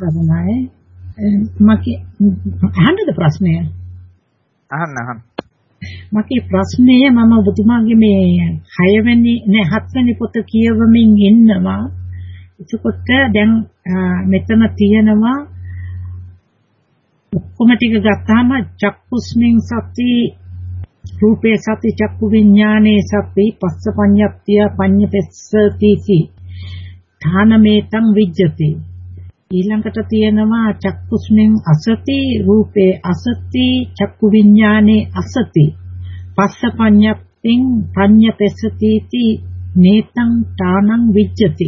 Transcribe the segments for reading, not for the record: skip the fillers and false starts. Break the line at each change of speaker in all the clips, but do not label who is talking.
තමයි මගේ අහන්නද ප්‍රශ්නය?
අහන්න.
මගේ ප්‍රශ්නය මම ඔබතුමාගේ මේ 7වෙනි පොත කියවමින් ඉන්නවා. එතකොට දැන් මෙතන තියෙනවා ඔක්කොම ටික ගත්තාම චක්කුස්මින් සති රූපේ සති චක්කු විඥානේ සති පස්සපඤ්ඤප්තිය පඤ්ඤපෙස්සතිති ධානමේතං විජ්ජති. ඊළඟට තියෙනවා චක්කුස්මින් අසති රූපේ අසති චක්කු විඥානේ අසති පස්සපඤ්ඤප්තිං පඤ්ඤපෙස්සතිති නේතං ධානං විජ්ජති.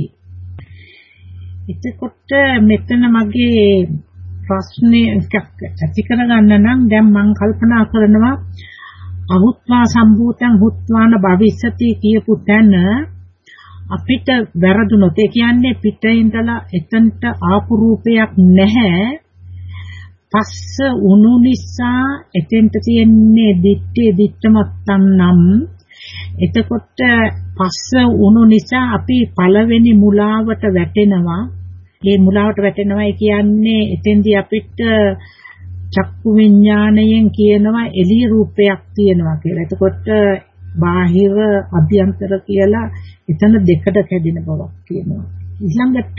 එතකොට මෙතන මගේ ප්‍රශ්නේ ඇති කරගන්න නම් දැන් මම කල්පනා කරනවා අහුත්වා සම්භූතං හුත්වාන භවිස්සති කියපු තැන අපිට වැරදුනොත් ඒ කියන්නේ පිටේ ඉඳලා එතනට ආපු රූපයක් නැහැ. පස්ස උණු නිසා එතෙන්ට තියෙන්නේ දිත්තමත්තන් නම් එතකොට පස්ස උණු නිසා අපි පළවෙනි මුලාවට වැටෙනවා. මේ මුලාවට වැටෙනවා කියන්නේ එතෙන්දී අපිට චක්කු විඥාණයෙන් කියනවා එළිය රූපයක් තියෙනවා කියලා. එතකොට බාහිර අභ්‍යන්තර කියලා එතන දෙකට කැඩෙන බවක් කියනවා. ඊළඟට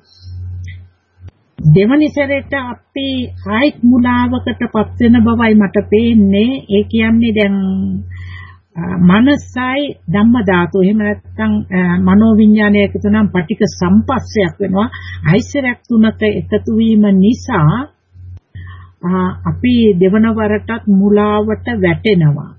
දෙවනි සැරේට අපි ආයිත් මුලාවකටපත් වෙන බවයි මට පේන්නේ. ඒ කියන්නේ දැන් මනසයි ධම්ම ධාතු එහෙම නැත්නම් මනෝ විඥානය එකතු නම් පටික සම්පස්සයක් වෙනවා. ආයිසරයක් තුනක එකතු වීම නිසා අපි දෙවන වරටත් මුලාවට වැටෙනවා.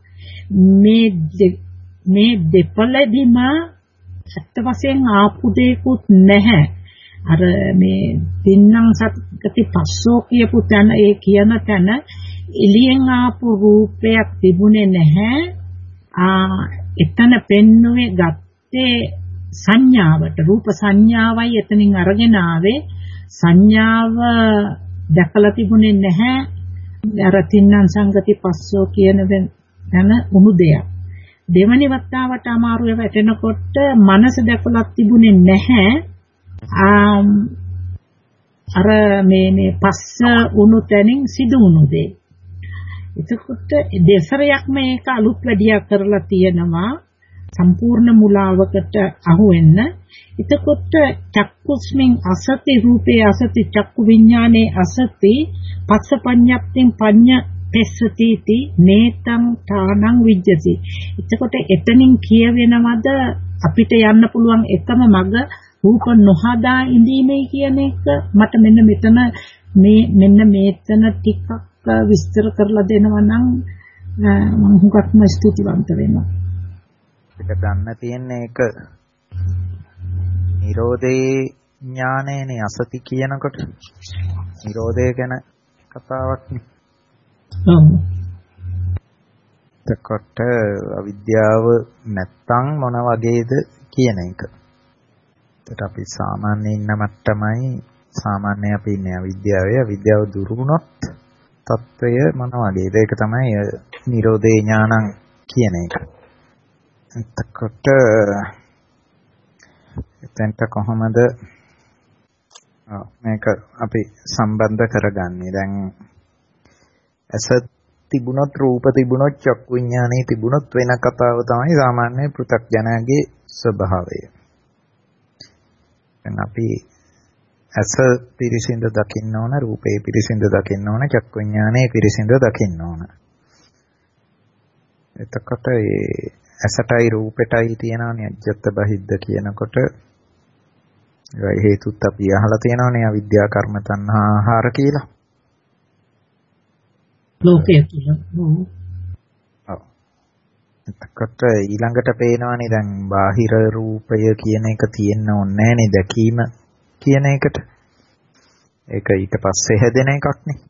මේ දෙපළදීම ඇත්ත වශයෙන් ආපු දෙයක්වත් නැහැ. අර මේ තින්නම් සත්‍යති පස්සෝ කියපු තැන ඒ කියන තැන එළියෙන් ආපු රූපයක් තිබුණේ නැහැ. එතන පෙන්නුවේ ගත්තේ සංඥාවට රූප සංඥාවයි එතනින් අරගෙන ආවේ. සංඥාව දැකලා තිබුණේ නැහැ. අර තින්නම් සංගති පස්සෝ කියන තැන උණු දෙයක්. දෙවනි වතාවට අමාරුවේ වැටෙනකොට මනස දැකලා තිබුණේ නැහැ. අර මේ පස්ස උණු තැනින් සිදු වුණු දේ. එතකොට දෙසරයක් මේක අලුත් වැඩියා කරලා තියෙනවා සම්පූර්ණ මුලාවකට අහු වෙන්න. එතකොට චක්කුස්මින් අසති රූපේ අසති චක්කු විඥානේ අසති පස්සපඤ්ඤප්තින් පඤ්ඤ පෙස්සතිති නේතං ඨානං විජ්ජති. එතකොට එතනින් කියවෙනවද අපිට යන්න පුළුවන් එකම මඟ රූප නොහදා ඉඳීමේ කියන එක? මට මෙන්න මෙතන ටිකක් විස්තර කරලා දෙනවා නම් මම හුඟක්ම ස්තුතිවන්ත වෙනවා.
ඒක ගන්න තියෙන්නේ ඒක නිරෝධේ ඥානයනේ අසති කියනකොට නිරෝධය ගැන කතාවක් නේ. එතකොට අවිද්‍යාව නැත්තම් මොන වගේද කියන එක. ඒකට අපි සාමාන්‍යයෙන් ඉන්න මට්ටමයි සාමාන්‍ය අපි ඉන්නේ අවිද්‍යාවේ. අවිද්‍යාව දුරු වුණොත් තත්වය මොන වගේද? ඒක තමයි නිරෝධේ ඥානං කියන එක. එතකොට එතෙන්ට කොහොමද මේක අපි සම්බන්ධ කරගන්නේ? දැන් ඇස තිබුණොත් රූප තිබුණොත් චක්කු විඥානේ තිබුණොත් වෙන කතාව තමයි සාමාන්‍ය පෘථග්ජනයාගේ ස්වභාවය. දැන් අපි ඇස පිරිසිඳ දකින්න ඕන, රූපේ පිරිසිඳ දකින්න ඕන, චක්කු විඥානේ පිරිසිඳ දකින්න ඕන. එතකොට ඒ ඇසටයි රූපෙටයි තියෙනවනේ අජ්ජත් බහිද්ද කියනකොට ඒ හේතුත් අපි අහලා තියෙනවනේ අවිද්‍යා කර්ම තණ්හා ආහාර කියලා.
ලෝකයේ තුල.
ඔව්. එතකොට ඊළඟට පේනවනේ දැන් බාහිර රූපය කියන එක තියෙන්න ඕනේ නැහනේ දැකීම කියන එකට. ඒක ඊට පස්සේ හැදෙන එකක් නේ.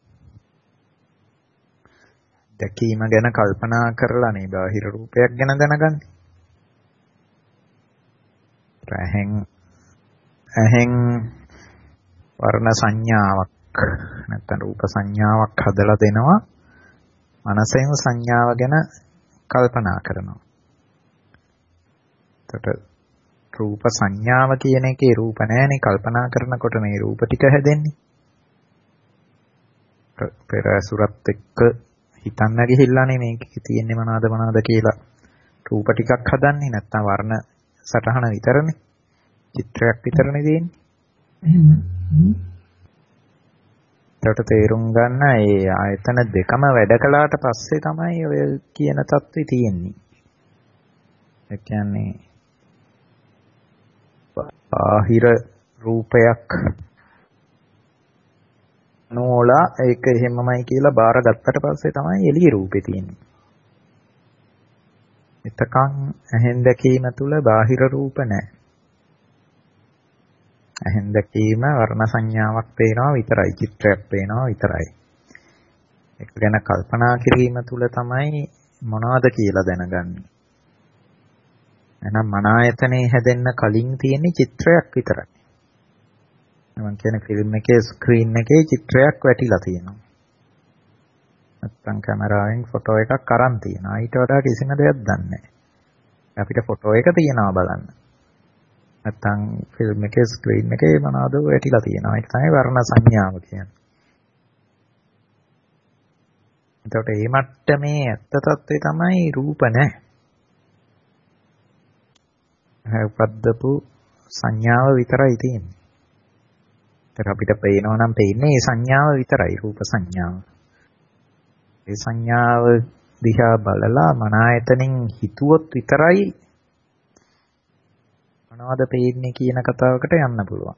දැකීම ගැන කල්පනා කරලා නේ බාහිර රූපයක් ගැන දැනගන්නේ. ඇහෙන් වර්ණ සංඥාවක් නැත්නම් රූප සංඥාවක් හදලා දෙනවා. මනසෙන් සංඥාව ගැන කල්පනා කරනවා. එතකොට රූප සංඥාව කියන එකේ රූප නැහැනේ. කල්පනා කරනකොට මේ රූප ටික හැදෙන්නේ. පෙර ඇසුරත් එක්ක හිතන්න ගිහිල්ලානේ මේකේ තියෙන්නේ මොනවාද කියලා රූප ටිකක් හදන්නේ. නැත්තම් වර්ණ සටහන විතරනේ. චිත්‍රයක් විතරනේ තියෙන්නේ. ඒකට තේරුම් ගන්න ඒ ආයතන දෙකම වැඩ කළාට පස්සේ තමයි ඔය කියන தත්ත්වය තියෙන්නේ. ඒ කියන්නේ බාහිර රූපයක් නෝලා ඒක එහෙමමයි කියලා බාරගත්තට පස්සේ තමයි එළිය රූපේ තියෙන්නේ. එතකන් ඇහෙන් දැකීම තුල බාහිර රූප නැහැ. ඇහෙන් දැකීම වර්ණ සංඥාවක් පේනවා විතරයි, චිත්‍රයක් පේනවා විතරයි. ඒක ගැන කල්පනා කිරීම තුල තමයි මොනවද කියලා දැනගන්නේ. එහෙනම් මන ආයතනේ හැදෙන්න කලින් තියෙන චිත්‍රයක් විතරයි. මම කියන්නේ ෆිල්ම් එකේ ස්ක්‍රීන් එකේ චිත්‍රයක් වැටිලා තියෙනවා. නැත්තම් කැමරාවෙන් ෆොටෝ එකක් අරන් තියෙනවා. ඊට වඩා කිසිම දෙයක් දන්නේ නැහැ. අපිට ෆොටෝ එක තියනවා බලන්න. නැත්තම් ෆිල්ම් එකේ ස්ක්‍රීන් එකේ මොනවද වැටිලා තියෙනවා. ඒක තමයි වර්ණ සංඥාව කියන්නේ. එතකොට මේ මට්ටමේ ඇත්ත తත්වය තමයි රූප නැහැ. උපද්දපු සංඥාව විතරයි තියෙන්නේ. ඒක අපිට පේනවා නම් පේන්නේ මේ සංඥාව විතරයි, රූප සංඥාව. ඒ සංඥාව දිහා බලලා මන ආයතනෙන් හිතුවොත් විතරයි මොනවද පේන්නේ කියන කතාවකට යන්න පුළුවන්.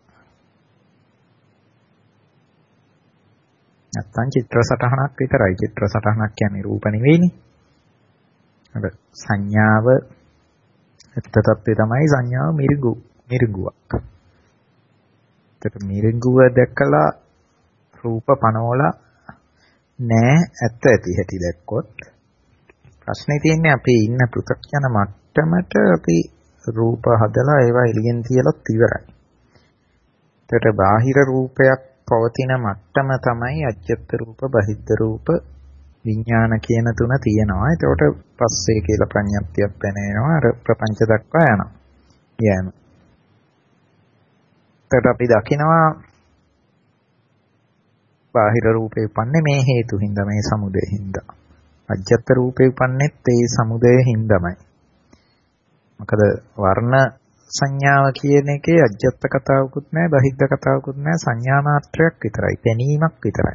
නැත්තම් චිත්‍ර සටහනක් විතරයි. චිත්‍ර සටහනක් කියන්නේ රූප නෙවෙයිනේ. අර සංඥාව ඇත්ත తත්වය තමයි සංඥාව මිරිඟුවක්. ඒත් මිරිඟුව දැකලා රූප පනවලා නෑ ඇත්ත ඇති හැටි දැක්කොත් ප්‍රශ්නේ තියෙන්නේ අපි ඉන්න පෘථග්ජන මට්ටමට අපි රූප හදලා ඒවා එළියෙන් තියලත් ඉවරයි. ඒකට බාහිර රූපයක් පවතින මට්ටම තමයි අජ්ජත් රූප, බහිද්ද රූප, විඥාන කියන තුන තියෙනවා. ඒකට පස්සේ කියලා ප්‍රඥප්තියක් පැනේනවා. අර ප්‍රපංච දක්වා යනවා. යෑම. ඒකට අපි දකිනවා බාහිර රූපේ උපන්නේ මේ හේතු හින්දා, මේ සමුදය හින්දා. අජ්ජත් රූපේ උපන්නේත් ඒ සමුදය හින්දාමයි. මොකද වර්ණ සංඥාව කියන එකේ අජ්ජත් කතාවකුත් නැහැ, බහිද්ද කතාවකුත් නැහැ, සංඥා මාත්‍රයක් විතරයි, පෙනීමක් විතරයි.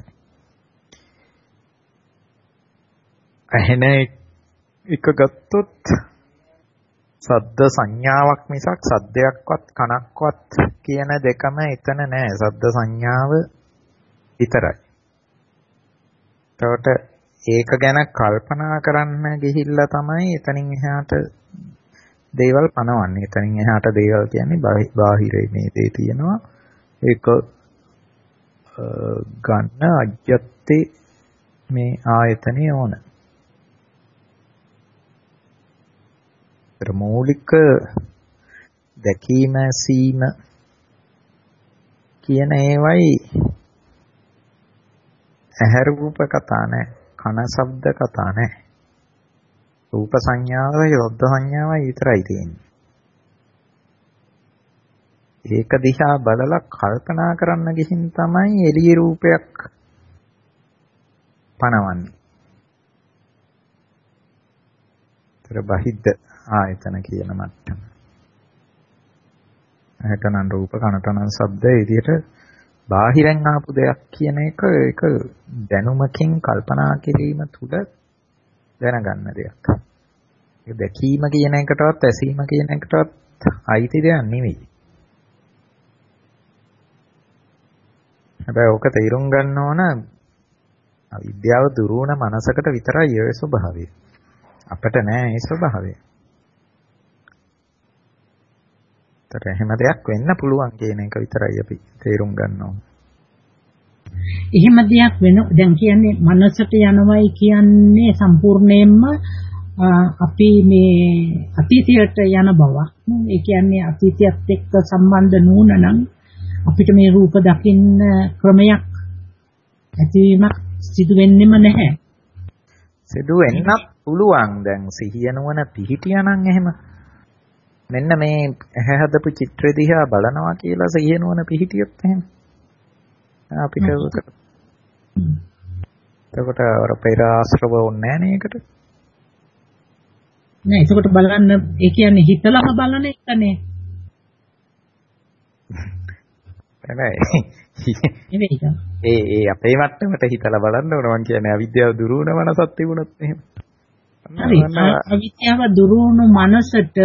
ඇහෙන එක ගත්තොත් සද්ද සංඥාවක් මිසක් සද්දයක්වත් කනක්වත් කියන දෙකම එතන නැහැ. සද්ද සංඥාව විතරයි. එතකොට ඒක ගැන කල්පනා කරන්න ගිහිල්ලා තමයි එතනින් එහාට දේවල් පනවන්නේ. එතනින් එහාට දේවල් කියන්නේ බාහිරේ මේ දේ තියෙනවා. ඒක ගන්න අජ්ජත්තේ මේ ආයතනේ ඕන. මූලික දැකීම සීම කියන ඒවයි ඇහැ රූප කතා නැහැ, කන ශබ්ද කතා නැහැ. රූප සංඥාවයි ශබ්ද සංඥාවයි විතරයි තියෙන්නේ. ඒක දිහා බලලා කල්පනා කරන්න ගිහින් තමයි එළිය රූපයක් පනවන්නේ. ඒතර බහිද්ද ආයතන කියන මට්ටම. ඇහැටනම් රූප, කනටනම් ශබ්ද, ඒ විදිහට බාහිරෙන් ආපු දෙයක් කියන එක ඒක දැනුමකින් කල්පනා කිරීම තුළ දැනගන්න දෙයක්. ඒක දැකීම කියන එකටවත් ඇසීම කියන එකටවත් අයිති දෙයක් නෙවෙයි. හැබැයි ඕක තේරුම් ගන්න ඕන අවිද්‍යාව දුරු වුණ මනසකට විතරයි ඒ ස්වභාවය. අපිට නෑ ඒ ස්වභාවය. ඒතර එහෙම දෙයක් වෙන්න පුළුවන් කියන එක විතරයි අපි තේරුම් ගන්න ඕන.
එහෙම දෙයක් වෙන දැන් කියන්නේ මනසට යනවයි කියන්නේ සම්පූර්ණයෙන්ම අපි මේ අතීතයට යන බව. ඒ කියන්නේ අතීතයත් එක්ක සම්බන්ධ නුනනම් අපිට මේ රූප දකින්න ක්‍රමයක් ඇතිවීමක් සිදු වෙන්නෙම නැහැ.
සිදු වෙන්නත් පුළුවන්. දැන් සිහිය නුවණ පිහිටියානම් එහෙම මෙන්න මේ ඇහැ හදපු චිත්‍රය දිහා බලනවා කියලා සිහිය නුවණ පිහිටියොත් එහෙම අපිට එතකොට අර පෙර ආශ්‍රව ඕනේ නැහැ නේ ඒකට.
නෑ එතකොට බලන්න ඒ කියන්නේ හිතලම බලන එකනේ.
නෑ. ඒ අපේ මට්ටමට හිතලා බලන්න ඕන මං කියන්නේ අවිද්‍යාව දුරු වුණ මනසක් තිබුණොත් එහෙම.
හරි. අවිද්‍යාව දුරු වුණු මනසට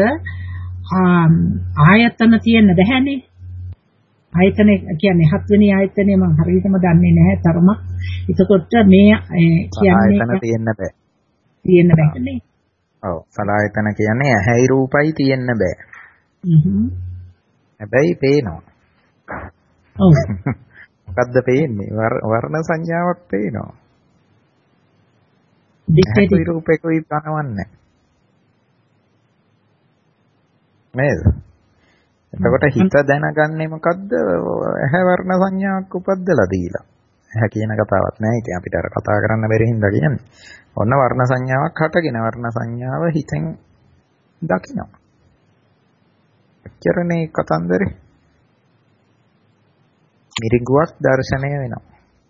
ආයතන තියෙන්න බැහැනේ. ආයතන කියන්නේ හත්වෙනි ආයතනේ මම හරියටම දන්නේ නැහැ තරමක්. එතකොට මේ කියන්නේ
ආයතන තියෙන්න බෑ.
තියෙන්න බෑනේ.
ඔව්. සලආයතන කියන්නේ ඇහැයි රූපයි තියෙන්න බෑ. හැබැයි පේනවා.
ඔව්.
මොකද්ද පේන්නේ? වර්ණ සංඥාවක් පේනවා.
දෙකේ
රූපේකුයි පනවන්නේ. නේද? එතකොට හිත දැනගන්නේ මොකද්ද? ඇහැ වර්ණ සංඥාවක් උපද්දලා දීලා. ඇහැ කියන කතාවක් නෑ. ඉතින් අපිට අර කතා කරන්න බැරි හින්දා කියන්නේ. ඔන්න වර්ණ සංඥාවක් හටගෙන වර්ණ සංඥාව හිතෙන් දකිනවා. එච්චරනේ කතන්දරේ. මිරිඟුවක් දර්ශනය වෙනවා.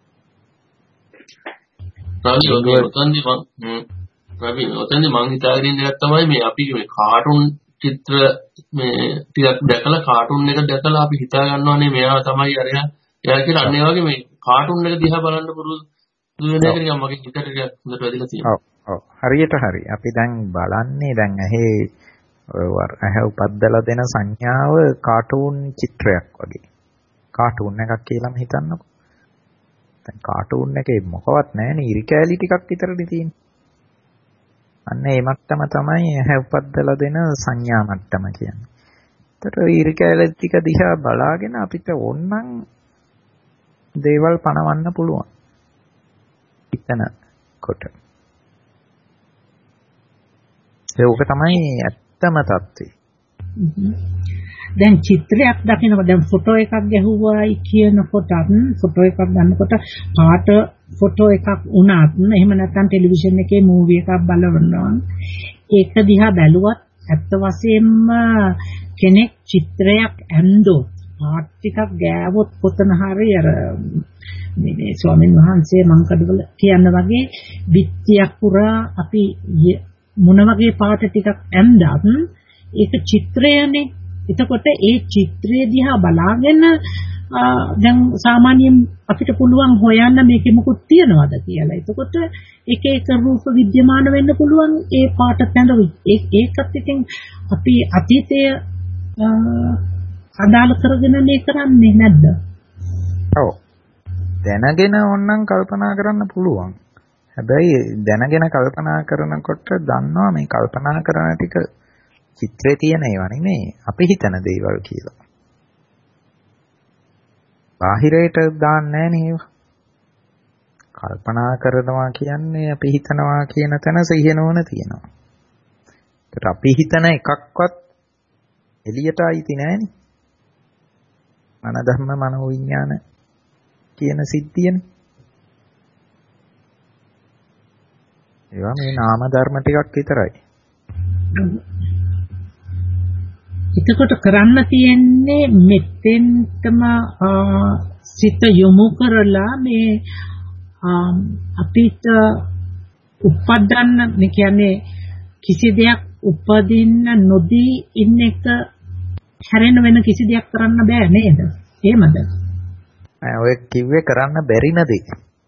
රවි ඔතනදී මං හිතාගෙන ඉන්න එක තමයි මේ අපි මේ කාටුන් චිත්‍ර මේ ටිකක් දැකලා කාටුන් එක දැකලා අපි හිතා ගන්නවානේ මෙයා තමයි අරයා එයා කියලා අන්න ඒ වගේ මේ කාටුන් එක දිහා බලන්න පුරුදු වෙන එක නිකන් මගේ හිතට ටිකක් හොඳට වැදිලා තියෙනවා.
ඔව් හරියට හරි. අපි දැන් බලන්නේ දැන් ඇහැ උපද්දලා දෙන සංඥාව කාටුන් චිත්‍රයක් වගේ. කාටුන් එකක් කියලාම හිතන්නකෝ. දැන් කාටුන් එකේ මොකවත් නැහැනේ ඉරි කෑලි ටිකක් විතරනේ තියෙන්නේ. අන්න ඒ මට්ටම තමයි ඇහැ උපද්දලා දෙන සංඥා මට්ටම කියන්නේ. ඒතර ඉරි කෑලි ටික දිහා බලාගෙන අපිට ඕනනම් දේවල් පණවන්න පුළුවන්. හිතන කොට. ඒක තමයි ඇත්තම தත්ත්වය.
දැන් චිත්‍රයක් දකිනකොට දැන් ෆොටෝ එකක් ගැහුවායි කියනකොට ෆොටෝ එකක් ගන්නකොට පාට ෆොටෝ එකක් වුණත් එහෙම නැත්නම් ටෙලිවිෂන් එකේ මූවි එකක් බලනවා ඒක දිහා බැලුවත් ඇත්ත වශයෙන්ම කෙනෙක් චිත්‍රයක් ඇන්දොත් පාට ටිකක් ගෑවොත් කොතන හරි අර මේ ස්වාමීන් වහන්සේ මංකඩවල කියන වගේ බිත්තියක් පුරා අපි මොන වගේ පාට ටිකක් ඇන්දත් ඒක චිත්‍රයනේ. එතකොට ඒ චිත්‍රය දිහා බලාගෙන දැන් සාමාන්‍යයෙන් අපිට පුළුවන් හොයන්න මේකේ මොකුත් තියනවද කියලා. එතකොට එක එක රූප විද්‍යමාන වෙන්න පුළුවන් ඒ පාට තැඳවි. ඒකත් ඉතින් අපි අතීතය අදාළ කරගෙන මේ කරන්නේ නැද්ද?
ඔව්. දැනගෙන ඕනනම් කල්පනා කරන්න පුළුවන්. හැබැයි දැනගෙන කල්පනා කරනකොට දන්නවා මේ කල්පනා කරන ටික චිත්‍රේ තියෙන ඒවා නෙමෙයි අපි හිතන දේවල් කියලා. බාහිරයට දාන්නේ නැහැ කල්පනා කරනවා කියන්නේ අපි හිතනවා කියන තැන සිහිනවන තියෙනවා. ඒකට අපි හිතන එකක්වත් එළියට ආйти නැහැනේ. මන ධර්ම මනෝ විඥාන කියන සිද්ධියනේ. ඒවා මේ නාම ධර්ම ටිකක් විතරයි.
එතකොට කරන්න තියෙන්නේ මෙතෙන්ටම සිත යොමු කරලා මේ අපිට උපදන්න මේ කියන්නේ කිසි දෙයක් උපදින්න නොදී ඉන්න එක හැරෙන්න වෙන කිසි දෙයක් කරන්න බෑ නේද? එහෙමද?
ඔය කිව්වේ කරන්න බැරි නැදේ.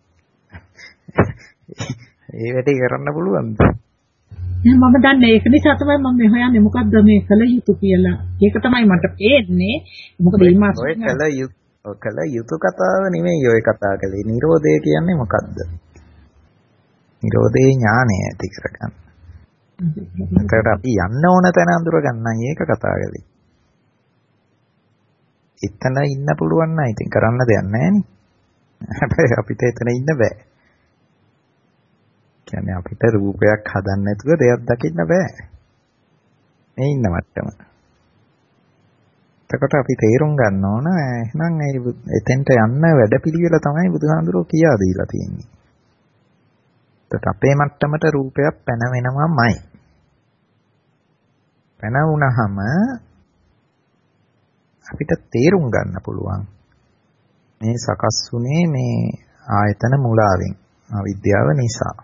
ඒ වැඩේ කරන්න පුළුවන්ද?
මම දන්නේ ඒක නිසා තමයි මම මේ හොයන්නේ මොකද්ද මේ කල යුතු කියලා. ඒක තමයි මට පේන්නේ. මොකද මේ මාස
ඔය කල යුතු කතාව නෙමෙයි ඔය කතා කළේ. නිරෝධය කියන්නේ මොකද්ද? නිරෝධේ ඥානය ඇති කරගන්න. ඒකට අපි යන්න ඕන තැන අඳුර ගන්නයි ඒක කතා කළේ. එතන ඉන්න පුළුවන් නම් ඉතින් කරන්න දෙයක් නැහැ නේ. හැබැයි අපිට එතන ඉන්න බෑ. කියන්නේ අපිට රූපයක් හදන්න නැතුව දෙයක් දකින්න බෑ. මේ ඉන්න මට්ටම. එතකොට අපි තේරුම් ගන්න ඕන එහෙනම් එතෙන්ට යන්න වැඩපිළිවෙල තමයි බුදුහාඳුරෝ කියා දීලා තියෙන්නේ. එතකොට අපේ මට්ටමට රූපයක් පැන වෙනවමයි. පැන වුණාම අපිට තේරුම් ගන්න පුළුවන් මේ සකස් වුනේ මේ ආයතන මූලාවෙන්. අවිද්‍යාව නිසා.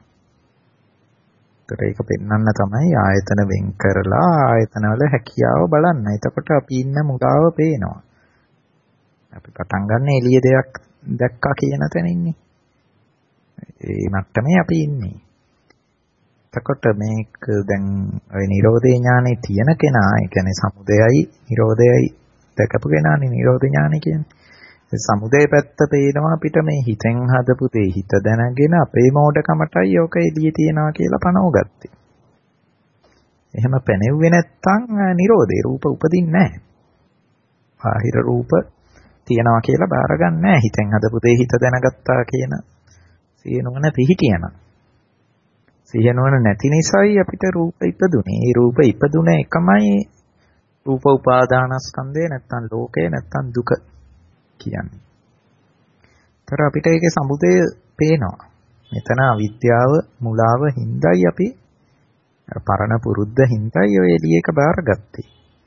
ඒක පෙන්වන්න තමයි ආයතන වෙන් කරලා ආයතනවල හැකියාව බලන්න. එතකොට අපි ඉන්න මුලාව පේනවා. අපි පටන් ගන්න එළිය දෙයක් දැක්කා කියන තැන ඉන්නේ. ඒ මට්ටමේ අපි ඉන්නේ. එතකොට මේක දැන් ඔය නිරෝධේ ඥානෙ තියෙන කෙනා, ඒ කියන්නේ සමුදයයි නිරෝධයයි දැකපු කෙනානේ නිරෝධ ඥානෙ කියන්නේ. ඒ සමුදය පැත්ත පේනවා අපිට මේ හිතෙන් හදපු දේ හිත දැනගෙන අපේ මෝඩකමටයි ඕක එළියේ තියනවා කියලා පනවගත්තේ. එහෙම පැනෙව්වේ නැත්තම් නිරෝධේ රූප උපදින්නේ නැහැ. බාහිර රූප තියනවා කියලා බාරගන්නේ නැහැ. හිතෙන් හදපු දේ හිත දැනගත්තා කියන සියනුවන පිහිටියන. සියනුවන නැති නිසායි අපිට රූප ඉපදුනේ. මේ රූප ඉපදුන එකමයි රූප උපාදානස්කන්ධය නැත්තම් ලෝකය නැත්තම් දුක කියන්නේ. තර අපිට ඒකේ සමුදය පේනවා. මෙතන අවිද්‍යාව මුලාව හින්දායි අපි පරණ පුරුද්ද හින්දායි ඔය එළියක බාරගත්තේ.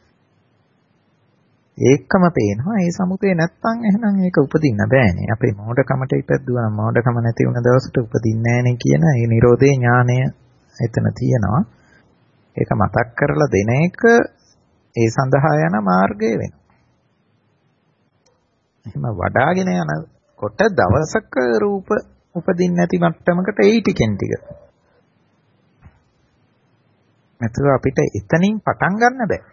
ඒකම පේනවා. ඒ සමුදය නැත්තම් එහෙනම් ඒක උපදින්න බෑනේ. අපේ මෝඩකමට ඉපැද්දුවා නම් මෝඩකම නැති වුණ දවසට උපදින්නේ නෑනේ කියන ඒ නිරෝධේ ඥානය එතන තියෙනවා. ඒක මතක් කරලා දෙන එක ඒ සඳහා යන මාර්ගය වෙනවා. එහෙම වඩාගෙන යනකොට දවසක රූප උපදින්නේ නැති මට්ටමකට එයි ටිකෙන් ටික. නැතුව අපිට එතනින් පටන් ගන්න බෑ.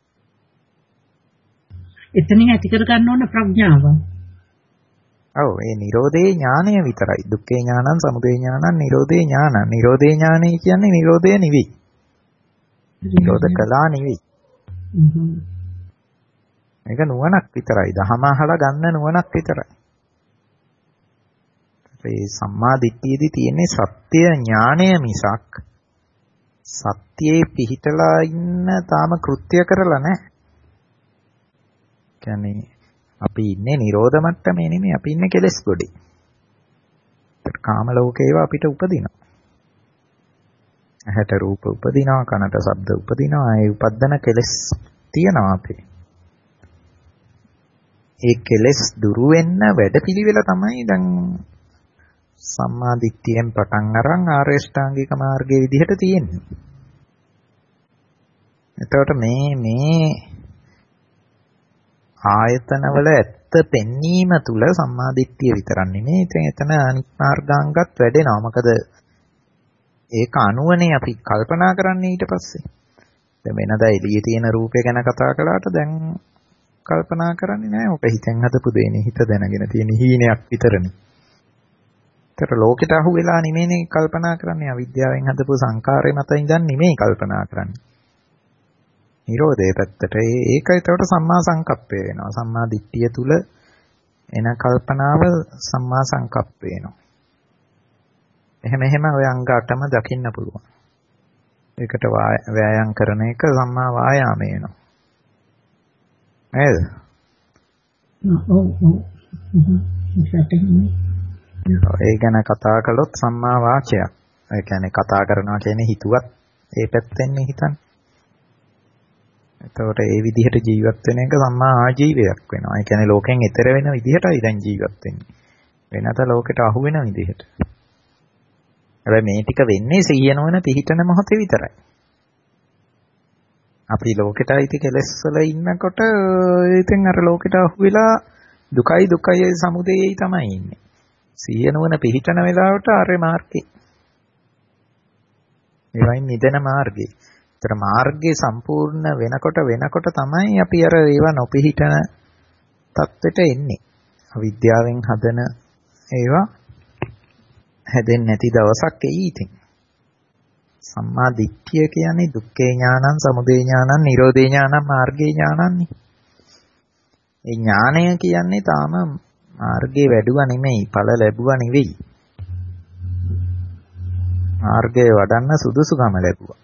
එතනින් ඇති කර ගන්න ඕන ප්‍රඥාව.
ඔව් ඒ නිරෝධේ ඥානය විතරයි. දුක්ඛේ ඥානං, සමුදය ඥානං, නිරෝධේ ඥානං. නිරෝධේ ඥානය කියන්නේ නිරෝධය නෙවෙයි. නිරෝධ කළා නෙවෙයි. මේක නුවණක් විතරයි. දහම අහලා ගන්න නුවණක් විතරයි. ඒ සම්මා දිට්ඨියේදී තියෙන්නේ සත්‍ය ඥානය මිසක් සත්‍යයේ පිහිටලා ඉන්න තාම කෘත්‍ය කරලා නැහැ. කියන්නේ අපි ඉන්නේ නිරෝධ මට්ටමේ නෙමෙයි, අපි ඉන්නේ කෙලෙස් ගොඩේ. ඒත් කාම ලෝකේව අපිට උපදිනවා. ඇහැට රූප උපදිනවා, කනට ශබ්ද උපදිනවා. ඒ උපද්දන කෙලෙස් තියෙනවා අපේ. ඒ කෙලෙස් දුරු වෙන්න වැඩපිළිවෙල තමයි දැන් සම්මා දිට්ඨියෙන් පටන් අරන් ආර්ය ශ්‍රාංගික මාර්ගයේ විදිහට තියෙන්නේ. එතකොට මේ ආයතනවල ඇත්ත පෙන්වීම තුල සම්මා දිට්ඨිය විතරක් නෙමෙයි. ඉතින් එතන අනිත් මාර්ගාංගත් වැඩෙනවා. මොකද ඒක අනුවනේ අපි කල්පනා කරන්නේ ඊට පස්සේ. දැන් වෙනදා එළියේ තියෙන රූපය ගැන කතා කළාට දැන් කල්පනා කරන්නේ නැහැ. ඔක හිතෙන් හදපු දෙන්නේ. හිත දැනගෙන තියෙන හීනයක් විතරනේ. ඒතර ලෝකෙට අහු වෙලා නෙමෙයිනේ කල්පනා කරන්නේ. අවිද්‍යාවෙන් හදපු සංකාරය මත ඉඳන් නෙමෙයි කල්පනා කරන්නේ. නිරෝධයේ පැත්තට ඒක ඒකට සම්මා සංකප්පය වෙනවා. සම්මා දිට්ඨිය තුල එන කල්පනාව සම්මා සංකප්ප වෙනවා. එහෙම ඔය අංග 8ම දකින්න පුළුවන්. ඒකට වෑයම් කරන එක සම්මා වායාමය වෙනවා. නේද? ඒ ගැන කතා කළොත් සම්මා වාචයක්. ඒ කියන්නේ කතා කරනවා කියන්නේ හිතුවත් ඒ පැත්තෙන් හිතන්නේ. එතකොට ඒ විදිහට ජීවත් වෙන එක සම්මා ආජීවයක් වෙනවා. ඒ කියන්නේ ලෝකෙන් ඈතර වෙන විදිහටයි දැන් ජීවත් වෙන්නේ. වෙනත ලෝකෙට අහු වෙන විදිහට. හැබැයි මේ ටික වෙන්නේ සිහිය නොවන පිහිටන මොහොතේ විතරයි. අපි ලෝකෙට අයිති කෙලෙස් වල ඉන්නකොට ඉතින් අර ලෝකෙට අහු වෙලා දුකයි සමුදයයි තමයි ඉන්නේ. සිහිය නොවන පිහිටන වෙලාවට ආර්ය මාර්ගේ. ඒවයින් නිදන මාර්ගේ. ඒතර මාර්ගයේ සම්පූර්ණ වෙනකොට තමයි අපි අර ඒවා නොපිහිටන තත්ත්වයට එන්නේ. අවිද්‍යාවෙන් හදන ඒවා හැදෙන්නේ නැති දවසක් එයි ඉතින්. සම්මා දිට්ඨිය කියන්නේ දුක්ඛේ ඥානං, සමුදය ඥානං, නිරෝධේ ඥානං, මාර්ගේ ඥානන්නේ. ඒ ඥානය කියන්නේ තාම මාර්ගේ වැඩුවා නෙමෙයි, ඵල ලැබුවා නෙවෙයි. මාර්ගය වඩන්න සුදුසුකම ලැබුවා.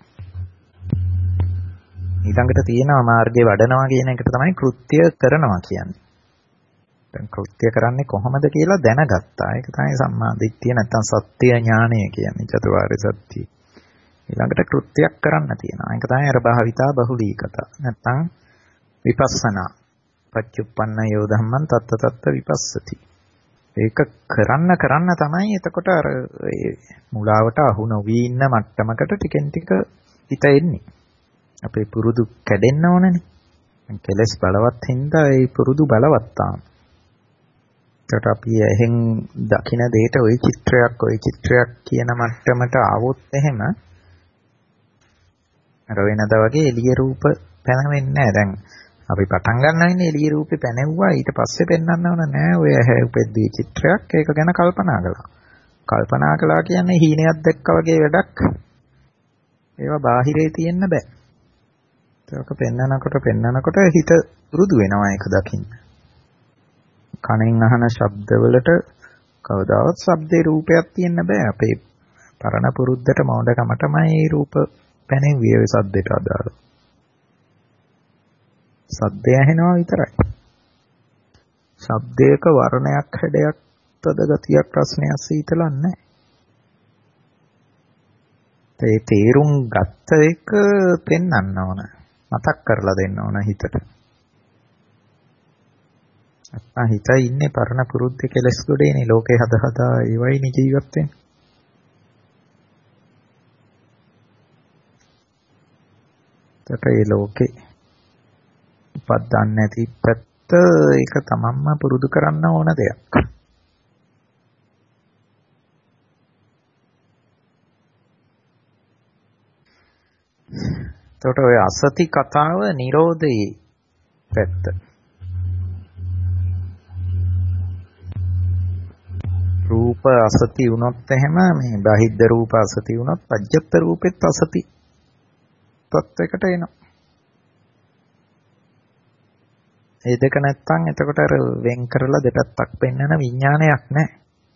ඊළඟට තියෙනවා මාර්ගේ වඩනවා කියන එකට තමයි කෘත්‍ය කරනවා කියන්නේ. දැන් කෘත්‍ය කරන්නේ කොහොමද කියලා දැනගත්තා. ඒක තමයි සම්මා දිට්ඨිය නැත්නම් සත්‍ය ඥානය කියන්නේ, චතුරාර්ය සත්‍ය. ඊළඟට කෘත්‍යයක් කරන්න තියෙනවා. ඒක තමයි අර භාවිතා බහුලීකතා. නැත්නම් විපස්සනා. පච්චුප්පන්න යෝ ධම්මං තත්ත විපස්සති. ඒක කරන්න තමයි එතකොට අර මුලාවට අහු නොවි ඉන්න මට්ටමකට ටිකෙන් ටික හිත එන්නේ. අපේ පුරුදු කැඩෙන්න ඕනනේ. කෙලස් බලවත් හින්දා ඒ පුරුදු බලවත් තාම. ඒකට අපි එහෙන් දකින දෙයට ওই චිත්‍රයක් කියන මට්ටමට ආවොත් එහෙම අර වෙනදා වගේ එළිය රූප පැනවෙන්නේ නැහැ. දැන් අපි පටන් ගන්නවා ඉන්නේ එළිය රූපේ පැනෙව්වා ඊට පස්සේ පෙන්වන්න ඕන නෑ. ඔය ඇහැ උපෙද්දී චිත්‍රයක් ඒක ගැන කල්පනා කළා. කල්පනා කළා කියන්නේ හීනයක් දැක්කා වගේ වැඩක්. ඒවා බාහිරේ තියෙන්න බෑ. ඒක පෙන්නනකොට හිත පුරුදු වෙනවා ඒක දකින්න. කනෙන් අහන ශබ්දවලට කවදාවත් ශබ්දේ රූපයක් තියෙන්න බෑ. අපේ පරණ පුරුද්දට මෝඩකමටමයි මේ රූප පැනෙව්වේ ඔය ශබ්දයට අදාළව. ශබ්දය ඇහෙනවා විතරයි. ශබ්දයක වර්ණයක් හැඩයක් තද ගතියක් රසණයක් සීතලක් නැහැ. ඒ තේරුම් ගත්ත එක පෙන්වන්න ඕන. මතක් කරලා දෙන්න ඕන හිතට. අප්පා හිතයි ඉන්නේ පරණ පුරුද්ද කෙලස් ගොඩේනේ ලෝකේ හදා ඒවයි නේ ජීවත් වෙන්නේ. ඒ ලෝකේ උපදන්නේ නැති පැත්ත ඒක තමන්ම පුරුදු කරන්න ඕන දෙයක්. එතකොට ඔය අසති කතාව නිරෝධයේ පැත්ත. රූප අසති වුණොත් එහෙම මේ බාහිද්ද රූප අසති වුණොත් පජ්ජත් රූපෙත් අසති තත්යකට එනවා. ඒ දෙක නැත්තම් එතකොට අර වෙන් කරලා දෙපැත්තක් පෙන්වන විඥානයක් නැහැ.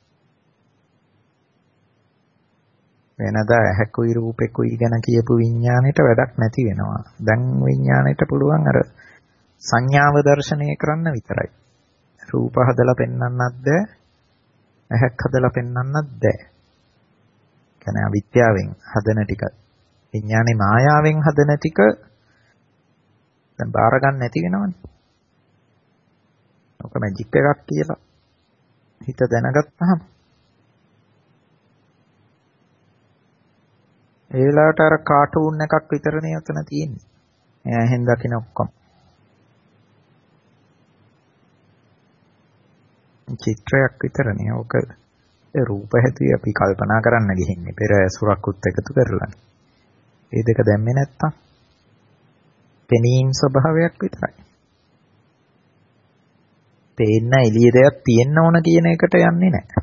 වෙනදා ඇහැකුයි රූපෙකුයි ගැන කියපු විඥාණයට වැඩක් නැති වෙනවා. දැන් විඥාණයට පුළුවන් අර සංඥාව දර්ශනය කරන්න විතරයි. රූප හදලා පෙන්වන්නත් බෑ. ඇහැක් හදලා පෙන්වන්නත් බෑ. කියන්නේ අවිද්‍යාවෙන් හදන ටික විඥානේ මායාවෙන් හදන ටික දැන් බාර ගන්න නැති වෙනවනේ. ඔක මැජික් එකක් කියලා හිත දැනගත්තාම ඒ වෙලාවට අර කාටූන් එකක් විතරනේ උතන තියෙන්නේ. එයා එහෙන් දකින්න ඔක්කොම. චිත්‍රයක් විතරනේ. ඕක රූප හැදුවේ අපි කල්පනා කරන්න ගිහින්නේ. පෙර සුරක්කුත් එකතු කරලා. මේ දෙක දැම්මේ නැත්තම් පෙනීම් ස්වභාවයක් විතරයි. පේන්න එළිය දෙයක් තියෙන්න ඕන කියන එකට යන්නේ නැහැ.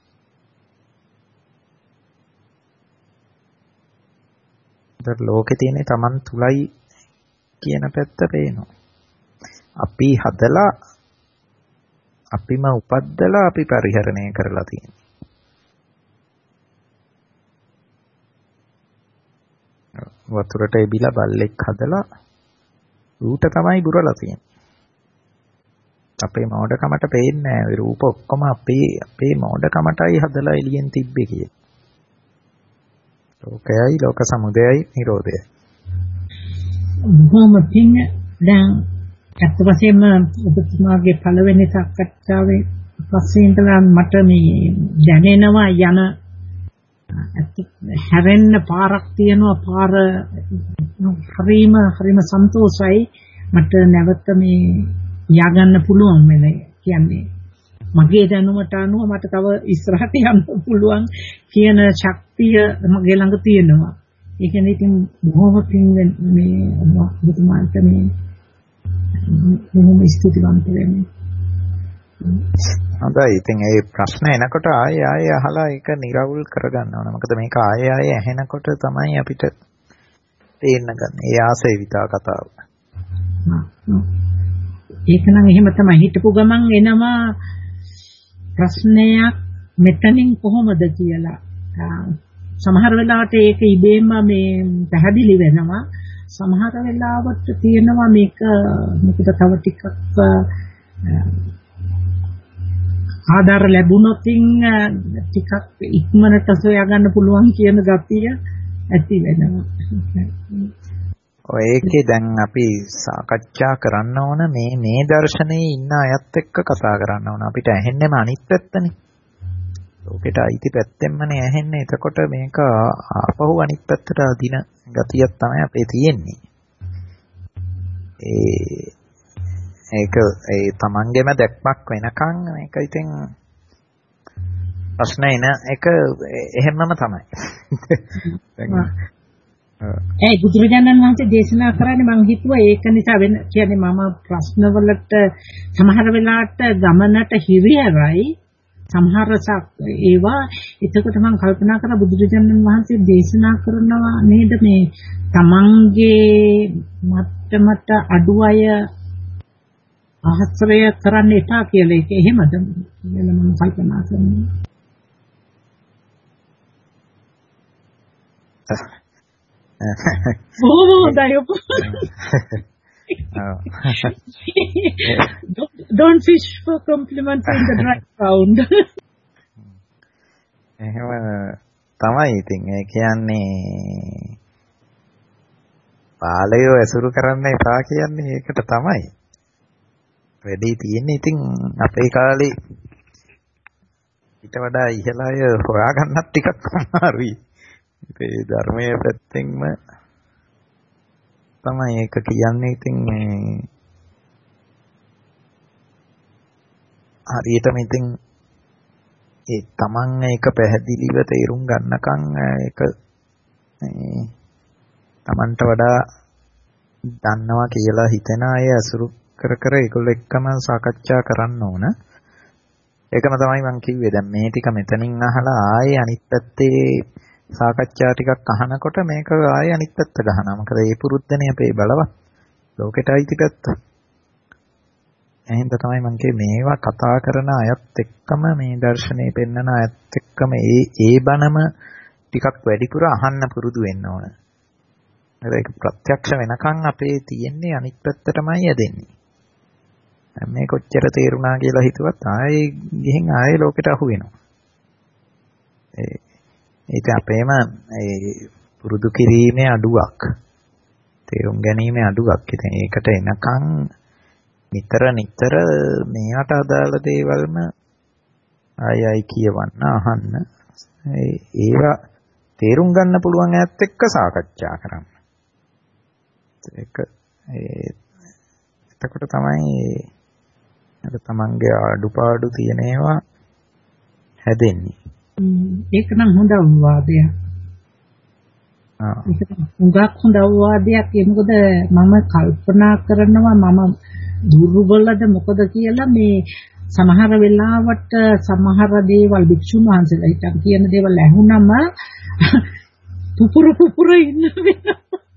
ඒතර ලෝකේ තියෙන තමන් තුලයි කියන පැත්ත පේනවා. අපි හදලා අපිම උපද්දලා අපි පරිහරණය කරලා තියෙනවා. වතුරට එබිලා බල්ලෙක් හදලා ඌට තමයි බුරලා තියෙන්නේ. අපේ මෝඩකමට පේන්නේ නැහැ. රූප ඔක්කොම අපේ මෝඩකමටයි හදලා එළියෙන් තිබ්බේ කියලා. ලෝකයයි ලෝක සමුදයයි නිරෝධයයි.
බොහොම පිං දැන් අත් වශයෙන්ම ඔබතුමාගේ පළවෙනි සාකච්ඡාවේ පස්සේ ඉඳලා මට මේ දැනෙනවා යන හැරෙන්න පාරක් තියෙනවා. පාර හරිම සන්තෝෂයි. මට නැවත මේ ය아가න්න පුළුවන් වෙන්නේ. කියන්නේ මගේ දැනුමට අනුව මට තව ඉස්සරහට යන්න පුළුවන් කියන ශක්තිය මගේ ළඟ තියෙනවා. ඒ කියන්නේ ඉතින් බොහොම පිං මේ ඔබතුමාට මේ බොහොම ස්තුතිවන්ත වෙන්නේ.
හොඳයි. ඉතින් ඒ ප්‍රශ්න එනකොට ආයෙ අහලා ඒක නිරවුල් කරගන්න ඕන. මොකද මේක ආයෙ ඇහෙනකොට තමයි අපිට තේරෙන්න ගන්න. ඒ ආසේවිතා කතාව.
ඒක නම් එහෙම තමයි. හිතපු ගමන් එනවා ප්‍රශ්නයක් මෙතනින් කොහොමද කියලා. සමහර වෙලාවට ඒක ඉබේම මේ පැහැදිලි වෙනවා. සමහර වෙලාවට තියෙනවා මේකට තව ටිකක් ආධාර ලැබුණොත් ටිකක් ඉක්මනට සොයා ගන්න පුළුවන් කියන ගතිය ඇති වෙනවා.
ඒකේ දැන් අපි සාකච්ඡා කරන්න ඕන මේ දර්ශනයේ ඉන්න අයත් එක්ක කතා කරන්න ඕන. අපිට ඇහෙන්නේම අනිත් පැත්තනේ. ලෝකෙට අයිති පැත්තෙන්මනේ ඇහෙන්නේ. එතකොට මේක ආපහු අනිත් පැත්තට අදින ගතියක් තමයි අපේ තියෙන්නේ. ඒක තමන්ගේම දැක්මක් වෙනකන් මේක ඉතින් ප්‍රශ්න එන එක එහෙමම තමයි.
ඒ බුදුරජාණන් වහන්සේ දේශනා කරන්නේ මම හිතුවා ඒක නිසා වෙන කියන්නේ මම ප්‍රශ්නවලට සමහර වෙලාවට ගමනට හිරියරයි සමහර ඒවා එතකොට මම කල්පනා කරා බුදුරජාණන් වහන්සේ දේශනා කරනවා නේද මේ තමන්ගේ මට්ටමට අඩු අය ආශ්‍රය කරන්න එපා කියලා. ඒක එහෙමද මම කල්පනා කරන්නේ. Don't fish for compliments in the dry ground.
එහෙම තමයි ඉතින් ඒ කියන්නේ බාලයෝ ඇසුරු කරන්න එපා කියන්නේ ඒකට තමයි. වැඩි තියෙන්නේ ඉතින් අපේ කාලේ ඊට වඩා ඉහළ අය හොයාගන්නත් ටිකක් අමාරුයි. ඒ ධර්මයේ පැත්තෙන්ම තමයි ඒක කියන්නේ. ඉතින් හරියටම ඉතින් ඒ තමන් ඒක පැහැදිලිව තේරුම් ගන්නකම් ඒක තමන්ට වඩා දන්නවා කියලා හිතන අය අසුරු කර ඒගොල්ලෝ එක්කම සාකච්ඡා කරන්න ඕන. ඒකම තමයි මම කිව්වේ. දැන් මේ ටික මෙතනින් අහලා ආයේ අනිත් පැත්තේ සාකච්ඡා ටිකක් අහනකොට මේක ආයේ අනිත් පැත්ත ගහනවා. මොකද ඒ පුරුද්දනේ අපේ බලවත්. ලෝකෙට අයිති පැත්ත. එහෙනම් තමයි මම කිව්වේ මේවා කතා කරන අයත් එක්කම මේ දර්ශනේ පෙන්වන අයත් එක්කම ඒ බණම ටිකක් වැඩිපුර අහන්න පුරුදු වෙන්න ඕන. ඒක ප්‍රත්‍යක්ෂ වෙනකන් අපේ තියෙන්නේ අනිත් පැත්තටමයි යදෙන්නේ. මේ කොච්චර තේරුණා කියලා හිතුවත් ආයේ ගිහින් ආයේ ලෝකෙට අහු වෙනවා. ඒක අපේම පුරුදු කිරීමේ අඩුවක්. තේරුම් ගැනීමේ අඩුවක්. ඉතින් ඒකට එනකන් නිතර මේකට අදාළ දේවල්ම ආයයි කියවන්න අහන්න. ඒවා තේරුම් ගන්න පුළුවන් ඈත් එක්ක සාකච්ඡා කරන්න. එතකොට තමයි අර තමන්ගේ අඩුපාඩු තියෙන ඒවා හැදෙන්නේ.
ඒක නම් හොඳ අවවාදයක්. ඒක හුඟක් හොඳ අවවාදයක්. ඒ මොකද මම කල්පනා කරනවා මම දුර්වලද මොකද කියලා මේ සමහර වෙලාවට සමහර දේවල් භික්ෂුන් වහන්සේලා හිතන් කියන දේවල් ඇහුනම පුපුර ඉන්න වෙනවා.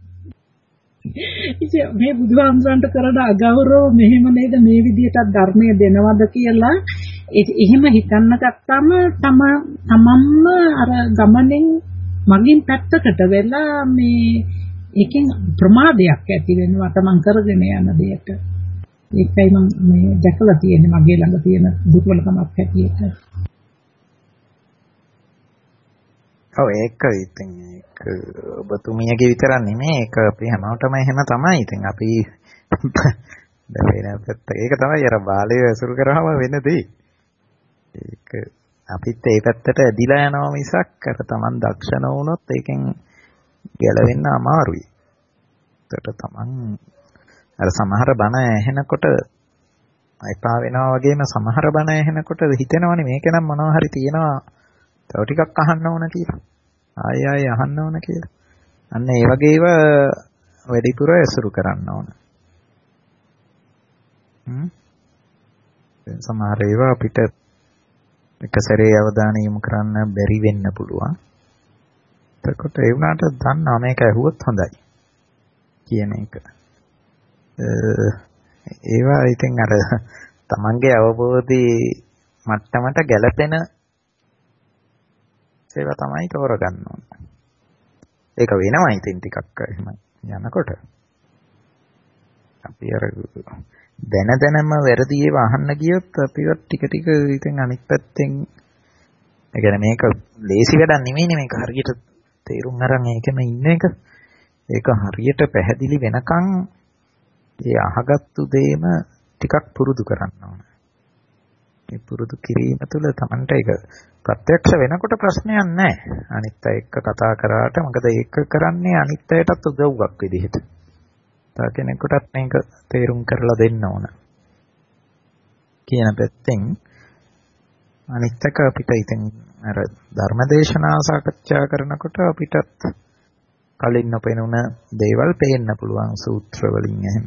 ඉතින් මේ බුදුහාමුදුරන්ට කරන අගෞරව මෙහෙම නේද මේ විදිහට ධර්මයේ දෙනවද කියලා එහෙම හිතන්න ගත්තාම තමන්ම අර ගමනෙන් මගින් පැත්තකට වෙලා මේ එකෙන් ප්‍රමාදයක් ඇති වෙනවා තමන් කරගෙන යන දෙයට. ඒකයි මම මේ දැකලා තියෙන්නේ මගේ ළඟ තියෙන දුර්වලකමක් හැටියට.
ඔව් ඒක ඉතින් ඒක ඔබතුමියගේ විතර නෙමෙයි ඒක අපි හැමෝටම එහෙම තමයි. ඉතින් අපි ඒක තමයි අර බාලය ඇසුරු කරාම වෙන දේ. ඒක අපිත් ඒ පැත්තට ඇදිලා යනවා මිසක් අර Taman දක්ෂ නොවුනොත් ඒකෙන් ගැලවෙන්න අමාරුයි. ඒකට Taman අර සමහර බණ ඇහෙනකොට එපා වෙනවා වගේම සමහර බණ ඇහෙනකොට හිතෙනවනේ මේක නම් මොනවා හරි තියෙනවා තව ටිකක් අහන්න ඕන කියලා. ආයෙ අහන්න ඕන කියලා. අන්න ඒ වගේව වැඩිපුර ඇසුරු කරන්න ඕන. සමහර ඒවා අපිට එක සැරේ අවධානය යොමු කරන්න බැරි වෙන්න පුළුවන්. එතකොට ඒ වුණාට දන්නවා මේක ඇහුවොත් හොඳයි කියන එක. ඒවා ඉතින් අර තමන්ගේ අවබෝධයේ මට්ටමට ගැළපෙන ඒවා තමයි තෝරගන්න ඕන. ඒක වෙනවා ඉතින් ටිකක් එහෙම යනකොට. අපි අර දැනම වැරදි ඒවා අහන්න ගියොත් අපිවත් ටික ටික ඉතින් අනිත් පැත්තෙන් ඒ කියන්නේ මේක ලේසි වැඩක් නෙමෙයිනේ මේක හරියට තේරුම් අරන් ඒකම ඉන්න එක. ඒක හරියට පැහැදිලි වෙනකන් ඒ අහගත්තු දේම ටිකක් පුරුදු කරන්න ඕන. ඒ පුරුදු කිරීම තුළ Tamanට ඒක ප්‍රත්‍යක්ෂ වෙනකොට ප්‍රශ්නයක් නැහැ. අනිත් අය එක්ක කතා කරාට මොකද ඒක කරන්නේ අනිත් අයටත් උදව්වක් විදිහට. තව කෙනෙකුටත් මේක තේරුම් කරලා දෙන්න ඕන. කියන පැත්තෙන් අනිත් එක අපිට ඉතින් අර ධර්මදේශනා සාකච්ඡා කරනකොට අපිටත් කලින් නොපෙනුන දේවල් පේන්න පුළුවන් සූත්‍ර වලින් එහෙම.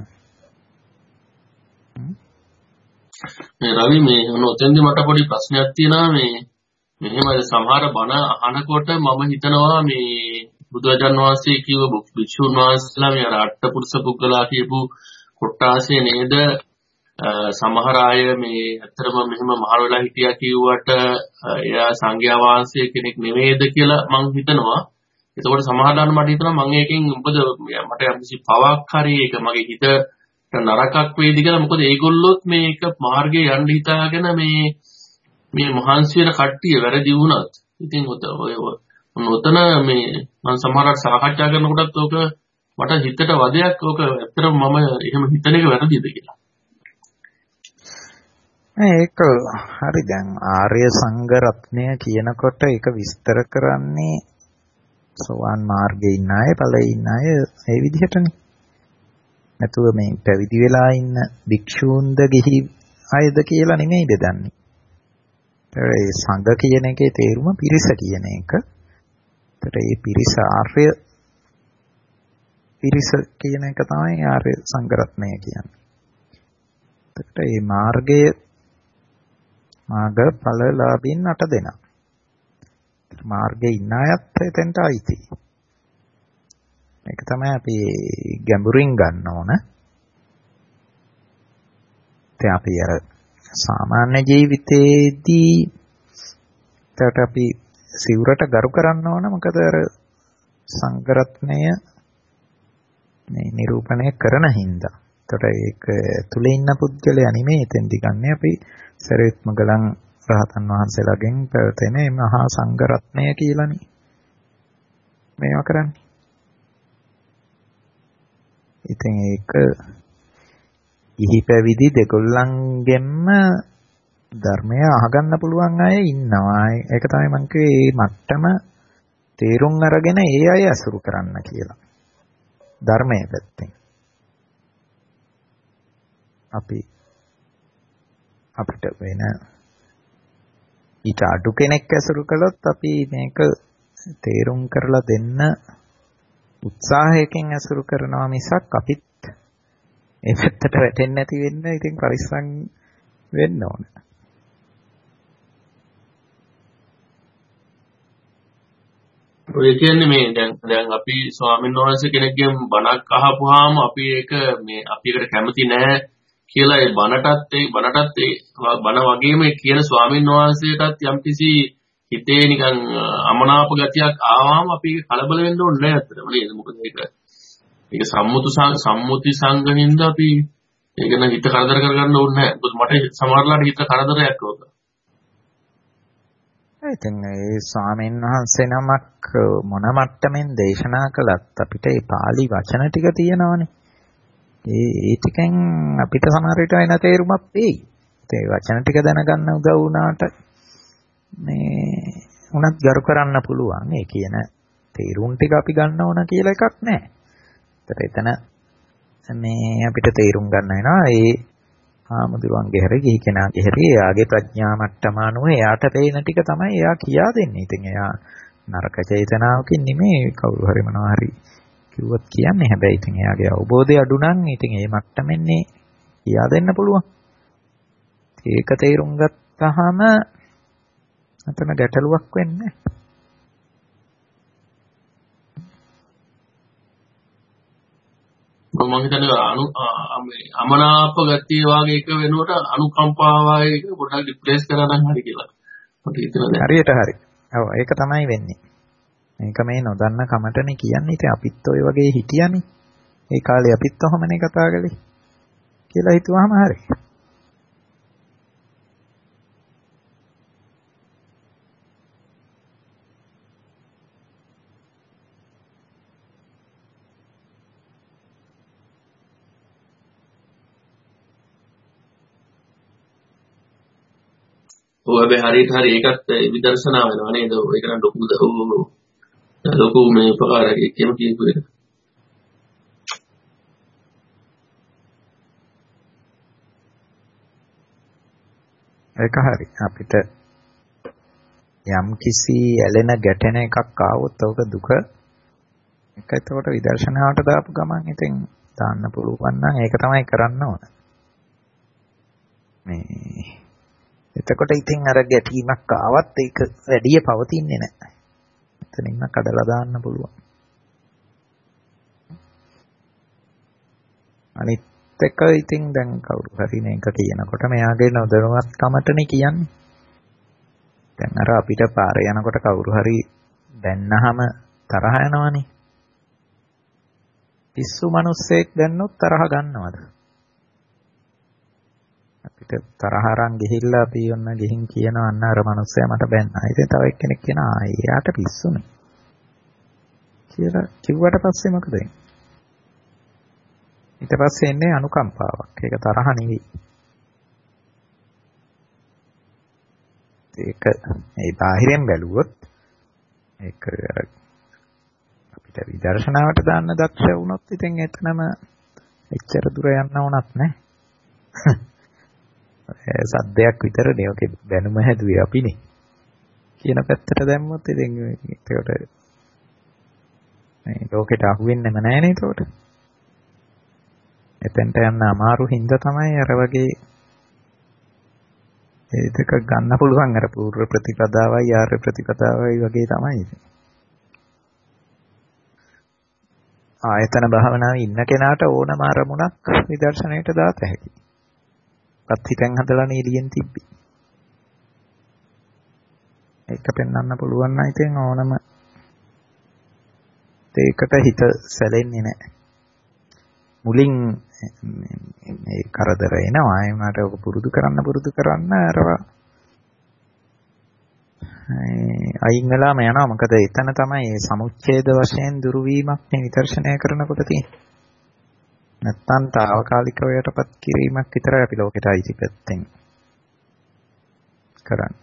මේ රවි මේ ඔතෙන්දි මට පොඩි ප්‍රශ්නයක් තියෙනවා මේ මෙහෙම සමහර බණ අහනකොට මම හිතනවා මේ බුදුරජාණන් වහන්සේ කිව්ව භික්ෂුන් වහන්සේලා මේ අර අට්ඨපුරුෂ පුද්ගලයා කියපු කොටාසේ නේද සමහර අය මේ ඇත්තටම මෙහෙම මහර වෙලා හිටියා කිව්වට එයා සංඝයා වහන්සේ කෙනෙක් නෙමෙයිද කියලා මම හිතනවා. එතකොට සමහරවිට මට හිතෙනවා මම ඒකෙන් මොකද මට යම්කිසි පවක් හරි ඒක මගේ හිතට නරකක් වේද කියලා. මොකද ඒගොල්ලොත් මේක මාර්ගයේ යන්න හිතාගෙන මේ මහන්සි වෙන කට්ටිය වැරදි වුණත් ඉතින් ඔතන මේ මම සමහරවිට සාකච්ඡා කරනකොටත් ඕක මට හිතට වදයක් ඕක ඇත්තටම මම එහෙම හිතන එක වැරදිද කියලා.
ඒක හරි. දැන් ආර්ය සංඝ රත්නය කියනකොට ඒක විස්තර කරන්නේ සෝවාන් මාර්ගයේ ඉන්න අය, ඵලයේ ඉන්න අය ඒ විදිහටනේ. නැතුව මේ පැවිදි වෙලා ඉන්න භික්ෂූන්ද ගිහි අයද කියලා නෙමෙයි බෙදන්නේ. ඒ සංඝ කියන එකේ තේරුම පිරිස කියන එක. ඒතර මේ පිරිස ආර්ය පිරිස කියන එක තමයි ආර්ය සංඝ රත්නය කියන්නේ. ඒතර මේ මාර්ගයේ මාර්ග ඵලලාභීන් 8 දෙනා. මාර්ගයේ ඉන්න අයත් එතෙන්ට ආйти. මේක තමයි අපි ගැඹුරින් ගන්න ඕන. දැන් අපි අර සාමාන්‍ය ජීවිතේදී ඒකට අපි සිවුරට ගරු කරන්න ඕන. මොකද අර සංඝ රත්නය මේ නිරූපණය කරන හින්දා. ඒකට ඒක තුල ඉන්න පුද්ගලයා නෙමෙයි එතෙන්දි ගන්න අපි සරියුත් මගලන් රහතන් වහන්සේලාගෙන් පැවතෙන මහා සංඝ රත්නය කියලානේ මේවා කරන්නේ. ඉතින් ඒක ඉහි පැවිදි දෙකොල්ලන්ගෙන්ම ධර්මය අහගන්න පුළුවන් අය ඉන්නවා. ඒක තමයි මම කිව්වේ මේ මට්ටම තේරුම් අරගෙන ඒ අය අසුරු කරන්න කියලා. ධර්මයේ පැත්තෙන් අපිට වෙන ඊට අඩු කෙනෙක් ඇසුරු කළොත් අපි මේක තේරුම් කරලා දෙන්න උත්සාහයකින් ඇසුරු කරනවා මිසක් අපිත් ඒ පැත්තට වැටෙන්නේ නැති වෙන්න ඉතින් පරිස්සම් වෙන්න ඕන.
ඔය කියන්නේ මේ දැන් අපි ස්වාමීන් වහන්සේ කෙනෙක්ගෙන් බණක් අහපුවාම අපි ඒක මේ අපි ඒකට කැමති නැහැ කියලා ඒ බණටත් ඒ බණ වගේම කියන ස්වාමීන් වහන්සේටත් යම්කිසි හිතේ නිකන් අමනාප ගතියක් ආවම අපි ඒක කලබල වෙන්න ඕනේ නැහැ අතටම නේද? මොකද ඒක සම්මුති සංගහින්ද අපි ඒක නම් හිත කරදර කරගන්න ඕනේ නැහැ. මොකද මට සමහරලාට හිත කරදරයක් ඕක.
ඉතින් ඒ ස්වාමීන් වහන්සේ නමක් මොන මට්ටමින් දේශනා කළත් අපිට ඒ pāli වචන ටික තියෙනවානේ. ඒ ටිකෙන් අපිට සමහර විට වෙන තේරුමක් වෙයි. ඒ වචන ටික දැනගන්න උදව් වුණාට මේ උනත් ගරු කරන්න පුළුවන්. ඒ කියන තේරුම් ටික අපි ගන්න ඕන කියලා එකක් නැහැ. එතන මේ අපිට තේරුම් ගන්න වෙනවා ඒ ආමුදුරන්ගේ හැරි ගිහි කෙනාගේ හැරි එයාගේ ප්‍රඥා මට්ටම අනුව එයාට පේන ටික තමයි එයා කියා දෙන්නේ. ඉතින් එයා නරක චේතනාවකින් නෙමෙයි කවුරු හරි මොනවා හරි කිව්වොත් කියන්නේ. හැබැයි ඉතින් එයාගේ අවබෝධය අඩු නම් ඉතින් ඒ මට්ටමෙන්නේ කියා දෙන්න පුළුවන්. ඒක තේරුම් ගත්තාම අතන ගැටලුවක් වෙන්නේ නැහැ.
මම හිතන්නේ අමනාප ගතිය වගේ එක වෙනකොට අනුකම්පාවයි එක පොඩ්ඩක් රිප්ලේස් කරලා නම් හරි කියලා. මට හිතෙනවා දැන්.
හරියට හරි. ඔව් ඒක තමයි වෙන්නේ. මේක මේ නොදන්න කමටනේ කියන්නේ. ඉතින් අපිත් ඔය වගේ හිටියානේ. ඒ කාලේ අපිත් ඔහමනේ කතා කළේ කියලා හිතුවාම හරි.
ඔය හැබැයි හරියට හරි ඒකත් විදර්ශනා වෙනවා නේද? ඒක නම් ලොකු මේ උපකාරයක් කියම කියපු එක.
ඒක හරි. අපිට යම් කිසි ඇලෙන ගැටෙන එකක් ආවොත් ඔක දුක ඒක එතකොට විදර්ශනාවට දාපු ගමන් ඉතින් දාන්න පුළුවන් නම් ඒක තමයි කරන්න ඕන. මේ එතකොට ඉතින් අර ගැටීමක් ආවත් ඒක වැඩි පවතින්නේ නැහැ. එතනින්ම කඩලා දාන්න පුළුවන්. අනිත් එක ඉතින් දැන් කවුරු හරි මේක කියනකොට මෙයාගේ නොදැනුවත්කමටනේ කියන්නේ. දැන් අර අපිට පාරේ යනකොට කවුරු හරි දැන්නහම තරහ යනවනේ. පිස්සු මිනිස්සෙක් දැන්නොත් තරහ ගන්නවද? අපිට තරහ අරන් ගිහිල්ලා අපි ඔන්න ගිහින් කියනවා අන්න අර මිනිස්සයා මට බැන්නා. ඉතින් තව එක්කෙනෙක් කියනවා එයාට පිස්සුනේ. කියලා කිව්වට පස්සේ මොකද වෙන්නේ? ඊට පස්සේ එන්නේ අනුකම්පාවක්. ඒක තරහ නෙවෙයි. ඒක මේ බාහිරෙන් බැලුවොත් ඒක අපිට විදර්ශනාවට දාන්න දක්ෂ වුණොත් ඉතින් එතනම එච්චර දුර යන්න ඕනත් නැහැ. සද්දයක් විතරනේ ඔකේ දැනුම හැදුවේ අපිනේ. කියන පැත්තට දැම්මොත් ඉතින් ඒකට මේ ලෝකෙට අහුවෙන්නෙම නැහැ නේද ඒකට. එතෙන්ට යන්න අමාරු හින්දා තමයි අර වගේ ඒක ගන්න පුළුවන් අර පූර්ව ප්‍රතිපදාවයි ආර්ය ප්‍රතිපදාවයි වගේ තමයි ඉතින්. ආයතන භාවනාවේ ඉන්න කෙනාට ඕනම අරමුණක් විදර්ශනයට දාත හැකියි. පත් හිතෙන් හදලා නීලියෙන් තිබ්බි. ඒක පෙන්වන්න පුළුවන් නම් ඉතින් ඕනම ඒකට හිත සැලෙන්නේ නැහැ. මුලින් මේ කරදර එනවා ඒ වුණාට ඔක පුරුදු කරන්න අරවා අයින් වෙලාම යනවා. මොකද එතන තමයි මේ සමුච්ඡේද වශයෙන් දුරු වීමක් මේ විදර්ශනය කරනකොට තියෙන්නේ. නැත්තම් తాවකාලිකව යටපත් කිරීමක් විතරයි අපි ලෝකෙට අයිති පැත්තෙන් කරන්නේ.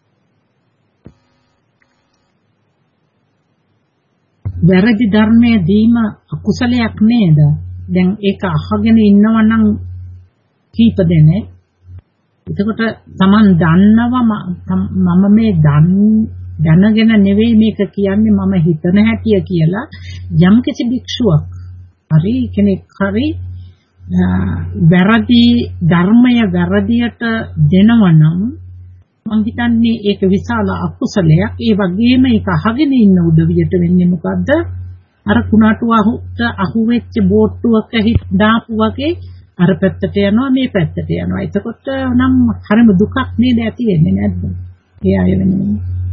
වැරදි ධර්මයේ දීම අකුසලයක් නේද? දැන් ඒක අහගෙන ඉන්නවා නම් කීප දෙනෙක්. එතකොට Taman දන්නවා මම මේ දැනගෙන නෙවෙයි මේක කියන්නේ මම හිතන හැටිය කියලා යම් කිසි භික්ෂුවක් හරි කෙනෙක් හරි වැරදි ධර්මය වැරදියට දෙනවා නම් මම හිතන්නේ ඒක විශාල අකුසලයක්. ඒ වගේම ඒක අහගෙන ඉන්න උදවියට වෙන්නේ මොකද්ද? අර කුණාටුවට අහුවෙච්ච බෝට්ටුවක දාපු වගේ අර පැත්තට යනවා මේ පැත්තට යනවා. එතකොට නම් හරිම දුකක් නේද ඇති වෙන්නේ නැද්ද? ඒ අය වෙනුවෙන්.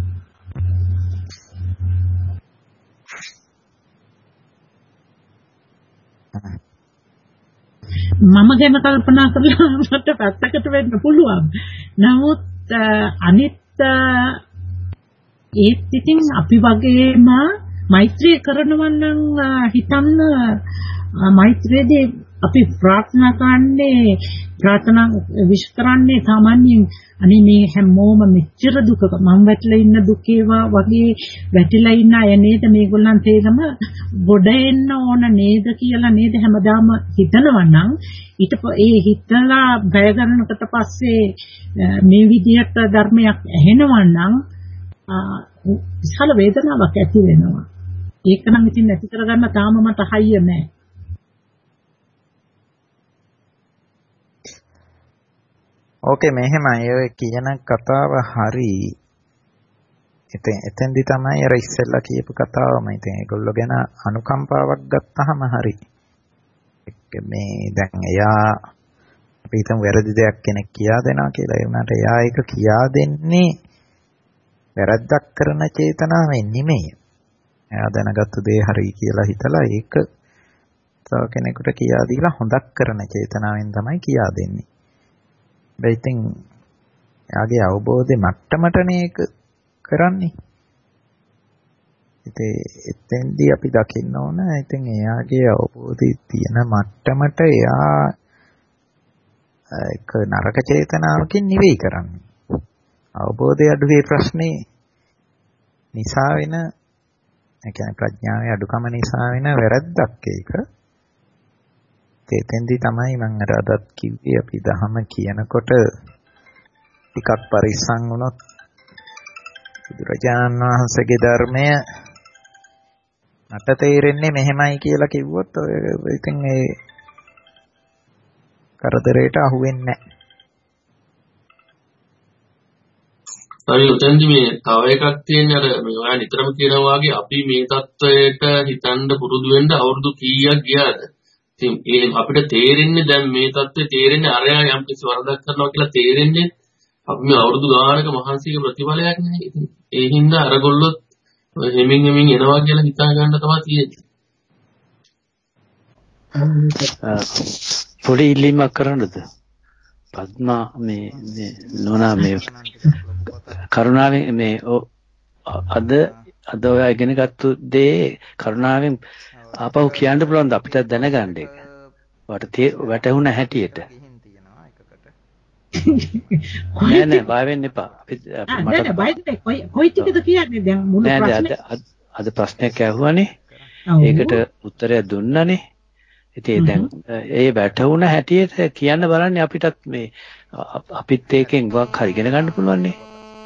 මම ගැන කල්පනා කරලා මට පැත්තකට වෙන්න පුළුවන්. නමුත් අනිත් ඒත් ඉතින් අපි වගේම මෛත්‍රී කරනවා නම් හිතන්න මෛත්‍රියේදී අපි ප්‍රාර්ථනා විශ් කරන්නේ සාමාන්‍යයෙන් අනේ මේ හැමෝම මෙච්චර දුකක මම වැටලා ඉන්න දුකේවා වගේ වැටිලා ඉන්න අය නේද මේගොල්ලන් තේරම ගොඩ එන්න ඕන නේද කියලා නේද හැමදාම හිතනවා නම් ඊට ඒ හිතලා බය ගන්නකට පස්සේ මේ විදිහට ධර්මයක් ඇහෙනවා නම් විශාල වේදනාවක් ඇති වෙනවා. ඒක නම් ඉතින් නැති කරගන්න තාම මට හයිය නැහැ.
ඕකේ මෙහෙමයි ඔය කියන කතාව හරි. ඉතින් එතෙන්දි තමයි අර ඉස්සෙල්ලා කියපු කතාවම ඉතින් ඒගොල්ලෝ ගැන අනුකම්පාවක් ගත්තාම හරි. මේ දැන් එයා අපි හිතමු වැරදි දෙයක් කෙනෙක් කියා දෙනවා කියලා. ඒ වුණාට එයා ඒක කියා දෙන්නේ වැරද්දක් කරන චේතනාවෙන් නෙමෙයි. එයා දැනගත්තු දේ හරි කියලා හිතලා ඒක තව කෙනෙකුට කියා දීලා හොදක් කරන චේතනාවෙන් තමයි කියා දෙන්නේ. ඉතින් එයාගේ අවබෝධයේ මට්ටමටනේ ඒක කරන්නේ. ඉතින් එතෙන්දී අපි දකින්න ඕන ඉතින් එයාගේ අවබෝධයේ තියෙන මට්ටමට එයා ඒක නරක චේතනාවකින් නෙවෙයි කරන්නේ. අවබෝධය අඩුවේ ප්‍රශ්නේ නිසා වෙන, ඒ කියන්නේ ප්‍රඥාවේ අඩුකම නිසා වෙන වැරද්දක් ඒක. තෙතෙන්දී තමයි මම අර අදත් කිව්වේ අපි දහම කියනකොට ටිකක් පරිස්සම් වුණොත් බුදුරජාණන් වහන්සේගේ ධර්මය මට තේරෙන්නේ මෙහෙමයි කියලා කිව්වොත් ඔය ඉතින් ඒ කරදරයට අහු වෙන්නේ නැහැ.
හරි උතෙන්දි මේ තව එකක් තියෙන්නේ අර මේ ඔයා නිතරම කියනවා වගේ අපි මේ தත්වයට හිතන්න පුරුදු වෙන්න අවුරුදු කීයක් ගියාද? ඉතින් ඒ අපිට තේරෙන්නේ දැන් මේ தත්ත්වේ තේරෙන්නේ අරයා යම් කිසි වරදක් කරනවා කියලා තේරෙන්නේ අපි මේ අවුරුදු ගානක මහන්සියක ප්‍රතිඵලයක් නේ. ඉතින් ඒ හින්දා අරගොල්ලොත් හෙමින් එනවා කියලා හිතා ගන්න තමයි තියෙන්නේ.
පොඩි ඉල්ලීමක් කරන්නද? පద్මා මේ නෝනා මේ කරුණාවෙන් මේ අද ඔයා ඉගෙන ගත්තු දේ කරුණාවෙන් ආපහු කියන්න පුළුවන්ද අපිට දැනගන්න එක? වැටුණ හැටියට. නෑ බය වෙන්න එපා.
මට කොයි ටිකද කියන්නේ දැන් මුළු ප්‍රශ්නේ.
අද ප්‍රශ්නයක් ඇහුවානේ. ඒකට උත්තරය දුන්නානේ. ඉතින් දැන් ඒ වැටුණ හැටියට කියන්න බලන්නේ අපිටත් මේ අපිත් ඒකෙන් වක් හරි ඉගෙන ගන්න පුළුවන් නේ.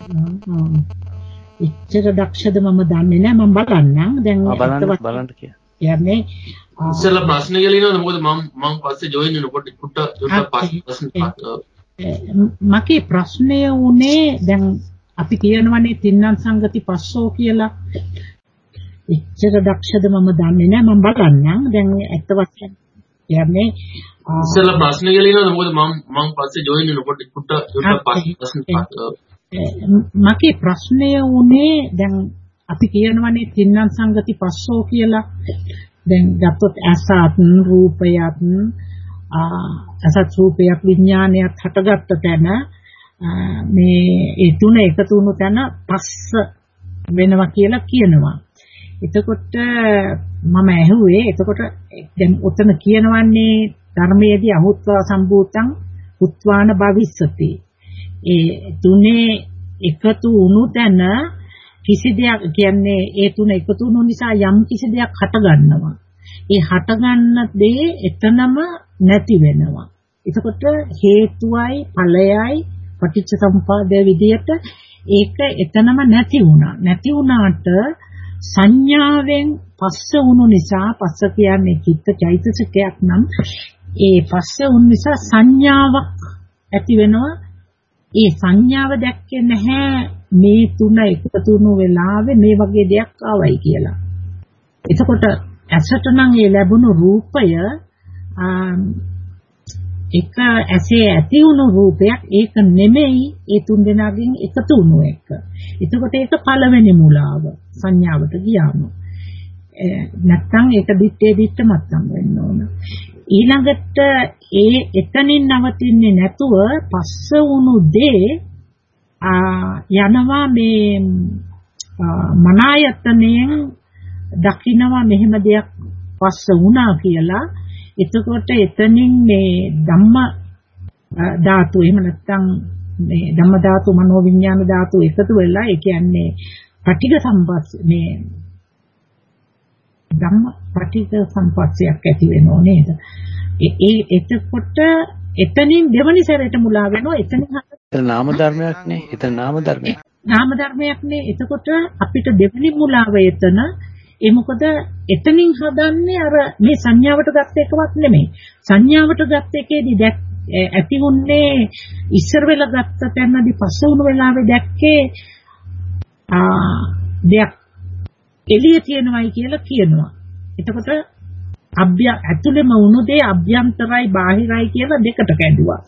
ඉච්ඡර දක්ෂද මම දන්නේ නැහැ මම බලන්නම් දැන්
බලන්න කිය.
යන්නේ
ඉස්සෙල්ලා ප්‍රශ්න කියලා ඉනවද මොකද මම පස්සේ ජොයින් වෙනකොට ප්‍රශ්න
මගේ ප්‍රශ්නය උනේ දැන් අපි කියනවනේ තින්නම් සංගති පස්සෝ කියලා. ඉච්ඡර දක්ෂද මම දන්නේ නැහැ මම බලන්නම් දැන් ඇත්ත වශයෙන් යන්නේ
ඉස්සෙල්ලා ප්‍රශ්න කියලා ඉනවද මොකද මම පස්සේ ජොයින් වෙනකොට ප්‍රශ්න
මගේ ප්‍රශ්නය උනේ දැන් අපි කියනවනේ තින්නම් සංගති පස්සෝ කියලා. දැන් ගත්තොත් අසත් රූපයත් අසත් රූපයක් විඥානයක් හටගත්ත තැන මේ ඒ තුන එකතු වුණු තැන පස්ස වෙනවා කියලා කියනවා. එතකොට මම ඇහුවේ එතකොට දැන් උතන කියනවන්නේ ධර්මයේදී අහුත්වා සම්භූතං උත්වාන භවිස්සති. ඒ තුනේ එකතු වුණු තැන කිසි දෙයක් කියන්නේ ඒ තුන එකතු වුණු නිසා යම් කිසි දෙයක් හට ගන්නවා. ඒ හට ගන්න දේ එතනම නැති වෙනවා. එතකොට හේතුවයි ඵලයයි පටිච්ච සමුප්පාදයේ විදියට ඒක එතනම නැති වුණා. නැති වුණාට සංඥාවෙන් පස්ස වුණු නිසා පස්ස කියන්නේ චිත්ත චෛතසිකයක් නම් ඒ පස්ස වුණු නිසා සංඥාවක් ඇති වෙනවා. ඒ සංඥාව දැක්කේ නැහැ මේ තුන එකතු වුණු වෙලාවේ මේ වගේ දෙයක් ආවයි කියලා. එතකොට ඇසට නම් ඒ ලැබුණු රූපය එක ඇසේ ඇති වුණු රූපයක් ඒක නෙමෙයි ඒ තුන් දෙනාගෙන් එකතු වුණු එක. එතකොට ඒක පළවෙනි මුලාව සංඥාවට ගියාම. නැත්තම් ඒක දිත්තේ මත්තම් වෙන්න ඕන. ඊළඟට ඒ එතනින් නවතින්නේ නැතුව පස්ස වුණු දේ යනවා මේ මනායතනෙන් දකින්නවා මෙහෙම දෙයක් පස්ස වුණා කියලා. එතකොට එතනින් මේ ධම්ම ධාතු එහෙම නැත්නම් මේ ධම්ම ධාතු මනෝ විඥාන ධාතු එකතු වෙලා ඒ කියන්නේ පටිඝ සම්පස් මේ ධම්ම පටිඝ සම්පස්සයක් ඇති වෙනෝ නේද? එතකොට එතනින් දෙවනි සැරේට මුලා වෙනවා. එතන
නාම ධර්මයක් නේ. එතන නාම ධර්මයක්.
නාම ධර්මයක් නේ. එතකොට අපිට දෙවනි මුලාව එතන ඒ මොකද එතනින් හදන්නේ අර මේ සංඥාවට ගත්ත එකවත් නෙමෙයි. සංඥාවට ගත්ත එකේදී ඇතිුන්නේ ඉස්සර වෙලා ගත්ත තැනදී පස්ස වුණු වෙලාවේ දැක්කේ දෙයක් එළිය තියෙනවයි කියලා කියනවා. එතකොට ඇතුළෙම වුණු දේ අභ්‍යන්තරයි බාහිරයි කියලා දෙකට කැඩුවා.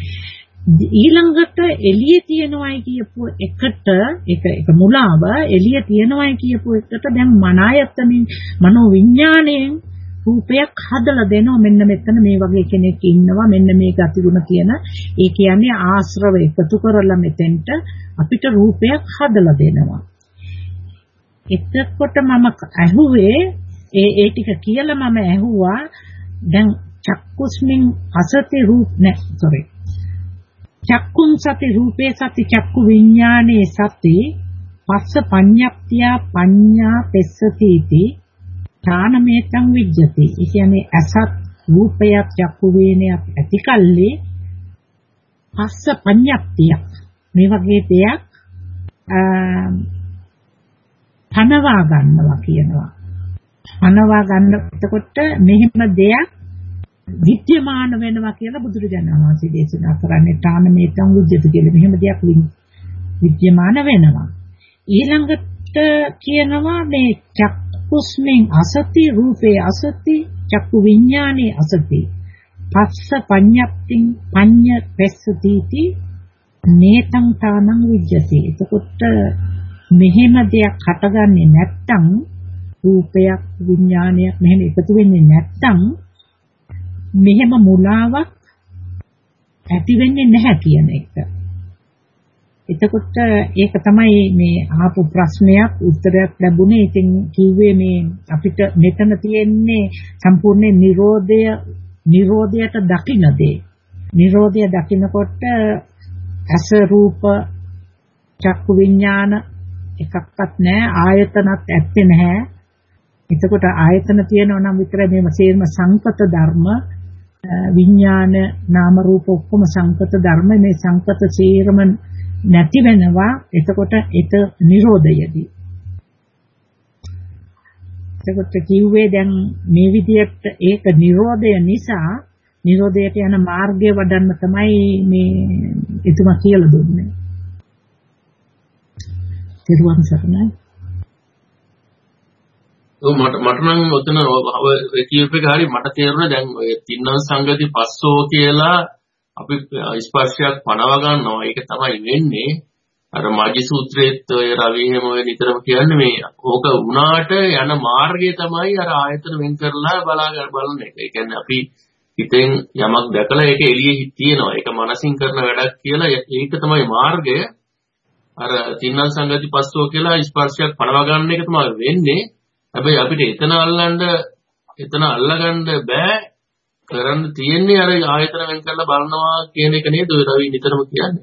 ඊළඟට එළිය තියෙනවයි කියපු එකට ඒක මුලාව එළිය තියෙනවයි කියපු එකට දැන් මනායතනින් මනෝ විඥාණයෙන් රූපයක් හදලා දෙනවා. මෙන්න මෙතන මේ වගේ කෙනෙක් ඉන්නවා මෙන්න මේ ගතිගුණ කියන ඒ කියන්නේ ආශ්‍රව එකතු කරලා මෙතෙන්ට අපිට රූපයක් හදලා දෙනවා. එතකොට මම ඇහුවේ ඒ ටික කියලා මම ඇහුවා දැන් චක්කුස්මින් අසති රූප චක්කුං සති රූපේ සති චක්කු විඥානේ සති පස්ස පඤ්ඤප්තිය පඤ්ඤා පෙස්සති इति ඨානමේතං විජ්ජති. ඒ කියන්නේ අසත් රූපයක් චක්කු වේනයක් ඇතිකල්ලි පස්ස පඤ්ඤප්තිය මේ වගේ දෙයක් පනවා ගන්නවා කියනවා. පනවා ගන්න එතකොට මෙහෙම දෙයක් විද්‍යමාන වෙනවා කියලා බුදුරජාණන් වහන්සේ දේශනා කරන්නේ ඨානමේතං විජ්ජති කියලා. මෙහෙම දෙයක් විද්‍යමාන වෙනවා. ඊළඟට කියනවා මේ චක්කුස්මින් අසති රූපේ අසති චක්කු විඥානේ අසති පස්ස පඤ්ඤප්තිං පඤ්ඤ පෙස්සතිති නේතං තානං විජ්ජති. එතකොට මෙහෙම දෙයක් හටගන්නේ නැත්තම් රූපයක් විඥානයක් මෙහෙම එකතු වෙන්නේ නැත්තම් මෙහෙම මුලාවක් ඇති වෙන්නේ නැහැ කියන එක. එතකොට ඒක තමයි මේ අහපු ප්‍රශ්නයක් උත්තරයක් ලැබුණේ. ඉතින් කිව්වේ මේ අපිට මෙතන තියෙන්නේ සම්පූර්ණ නිරෝධයට දකින්න දේ. නිරෝධය දකින්නකොට අස රූප චක්කු විඥාන එකක්වත් නැහැ, ආයතනත් ඇත්තේ නැහැ. එතකොට ආයතන තියෙනවා නම් විතරයි මේ සේරම සංකත ධර්ම විඥාන නාම රූප ඔක්කොම සංකත ධර්ම. මේ සංකත සේරම නැති වෙනවා. එතකොට ඒක නිරෝධයදී. එතකොට කිව්වේ දැන් මේ විදිහට ඒක නිරෝධය නිසා නිරෝධයට යන මාර්ගය වඩන්න තමයි මේ එතුමා කියලා දුන්නේ. තිරුවන් සරණයි.
මට නම් ඔතන ඔය කියූප එක හරි මට තේරුණා. දැන් ඔය තින්නම් සංගති පස්සෝ කියලා අපි ස්පර්ශයක් පනව ගන්නවා. ඒක තමයි වෙන්නේ. අර මාජි සූත්‍රයේත් ඔය රවි එහෙම ඔය නිතරම කියන්නේ මේ ඕක වුණාට යන මාර්ගය තමයි අර ආයතන වෙන් කරලා බලන එක. ඒ කියන්නේ අපි හිතෙන් යමක් දැකලා ඒක එළියේ තියෙනවා. ඒක මනසින් කරන වැඩක් කියලා. ඒක තමයි මාර්ගය. අර තින්නම් සංගති පස්සෝ කියලා ස්පර්ශයක් පනව ගන්න එක තමයි වෙන්නේ. හැබැයි අපිට එතන අල්ලගන්න බෑ. කරන්න තියෙන්නේ අර ආයතන වෙන් කරලා බලනවා කියන එක නේද ඔය රවි නිතරම කියන්නේ.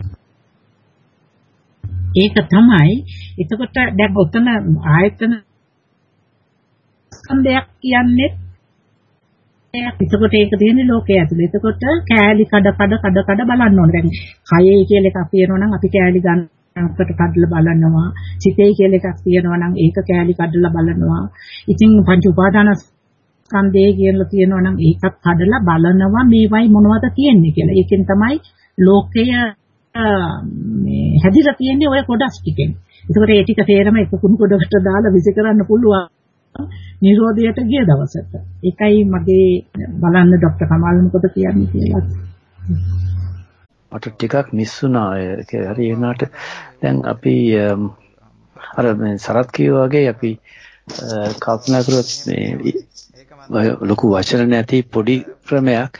ඒක තමයි. එතකොට දැන් ඔතන ආයතන ස්කන්ධයක් කියන්නේ එතකොට ඒක තියෙන්නේ ලෝකයේ ඇතුළේ. එතකොට කෑලි කඩ බලන්න ඕනේ. දැන් කයේ කියලා එකක් තියෙනවා නම් අපි කෑලි ගන්නකට කඩලා බලනවා. සිතේ කියලා එකක් තියෙනවා නම් ඒක කෑලි කඩලා බලනවා. ඉතින් පංච උපාදාන ස්කන්ධය කියලා තියෙනවා නම් ඒකත් කඩලා බලනවා මේවයි මොනවද තියෙන්නේ කියලා. ඒකෙන් තමයි ලෝකය මේ හැදිලා තියෙන්නේ ඔය කොටස් ටිකෙන්. ඒකට ඒ ටික තේරම එක කුණු කොටකට දාලා විසි කරන්න පුළුවන් නිරෝධයට ගිය දවසට. ඒකයි මගේ බලන්න ડોક્ટર කමාල් මොකද කියන්නේ කියලා.
මට ටිකක් මිස් වුණා. ඒක හරි එනාට දැන් අපි අර සරත් කියවා වගේ අපි කල්පනා කරොත් මේ ලොකු වචන නැති පොඩි ක්‍රමයක්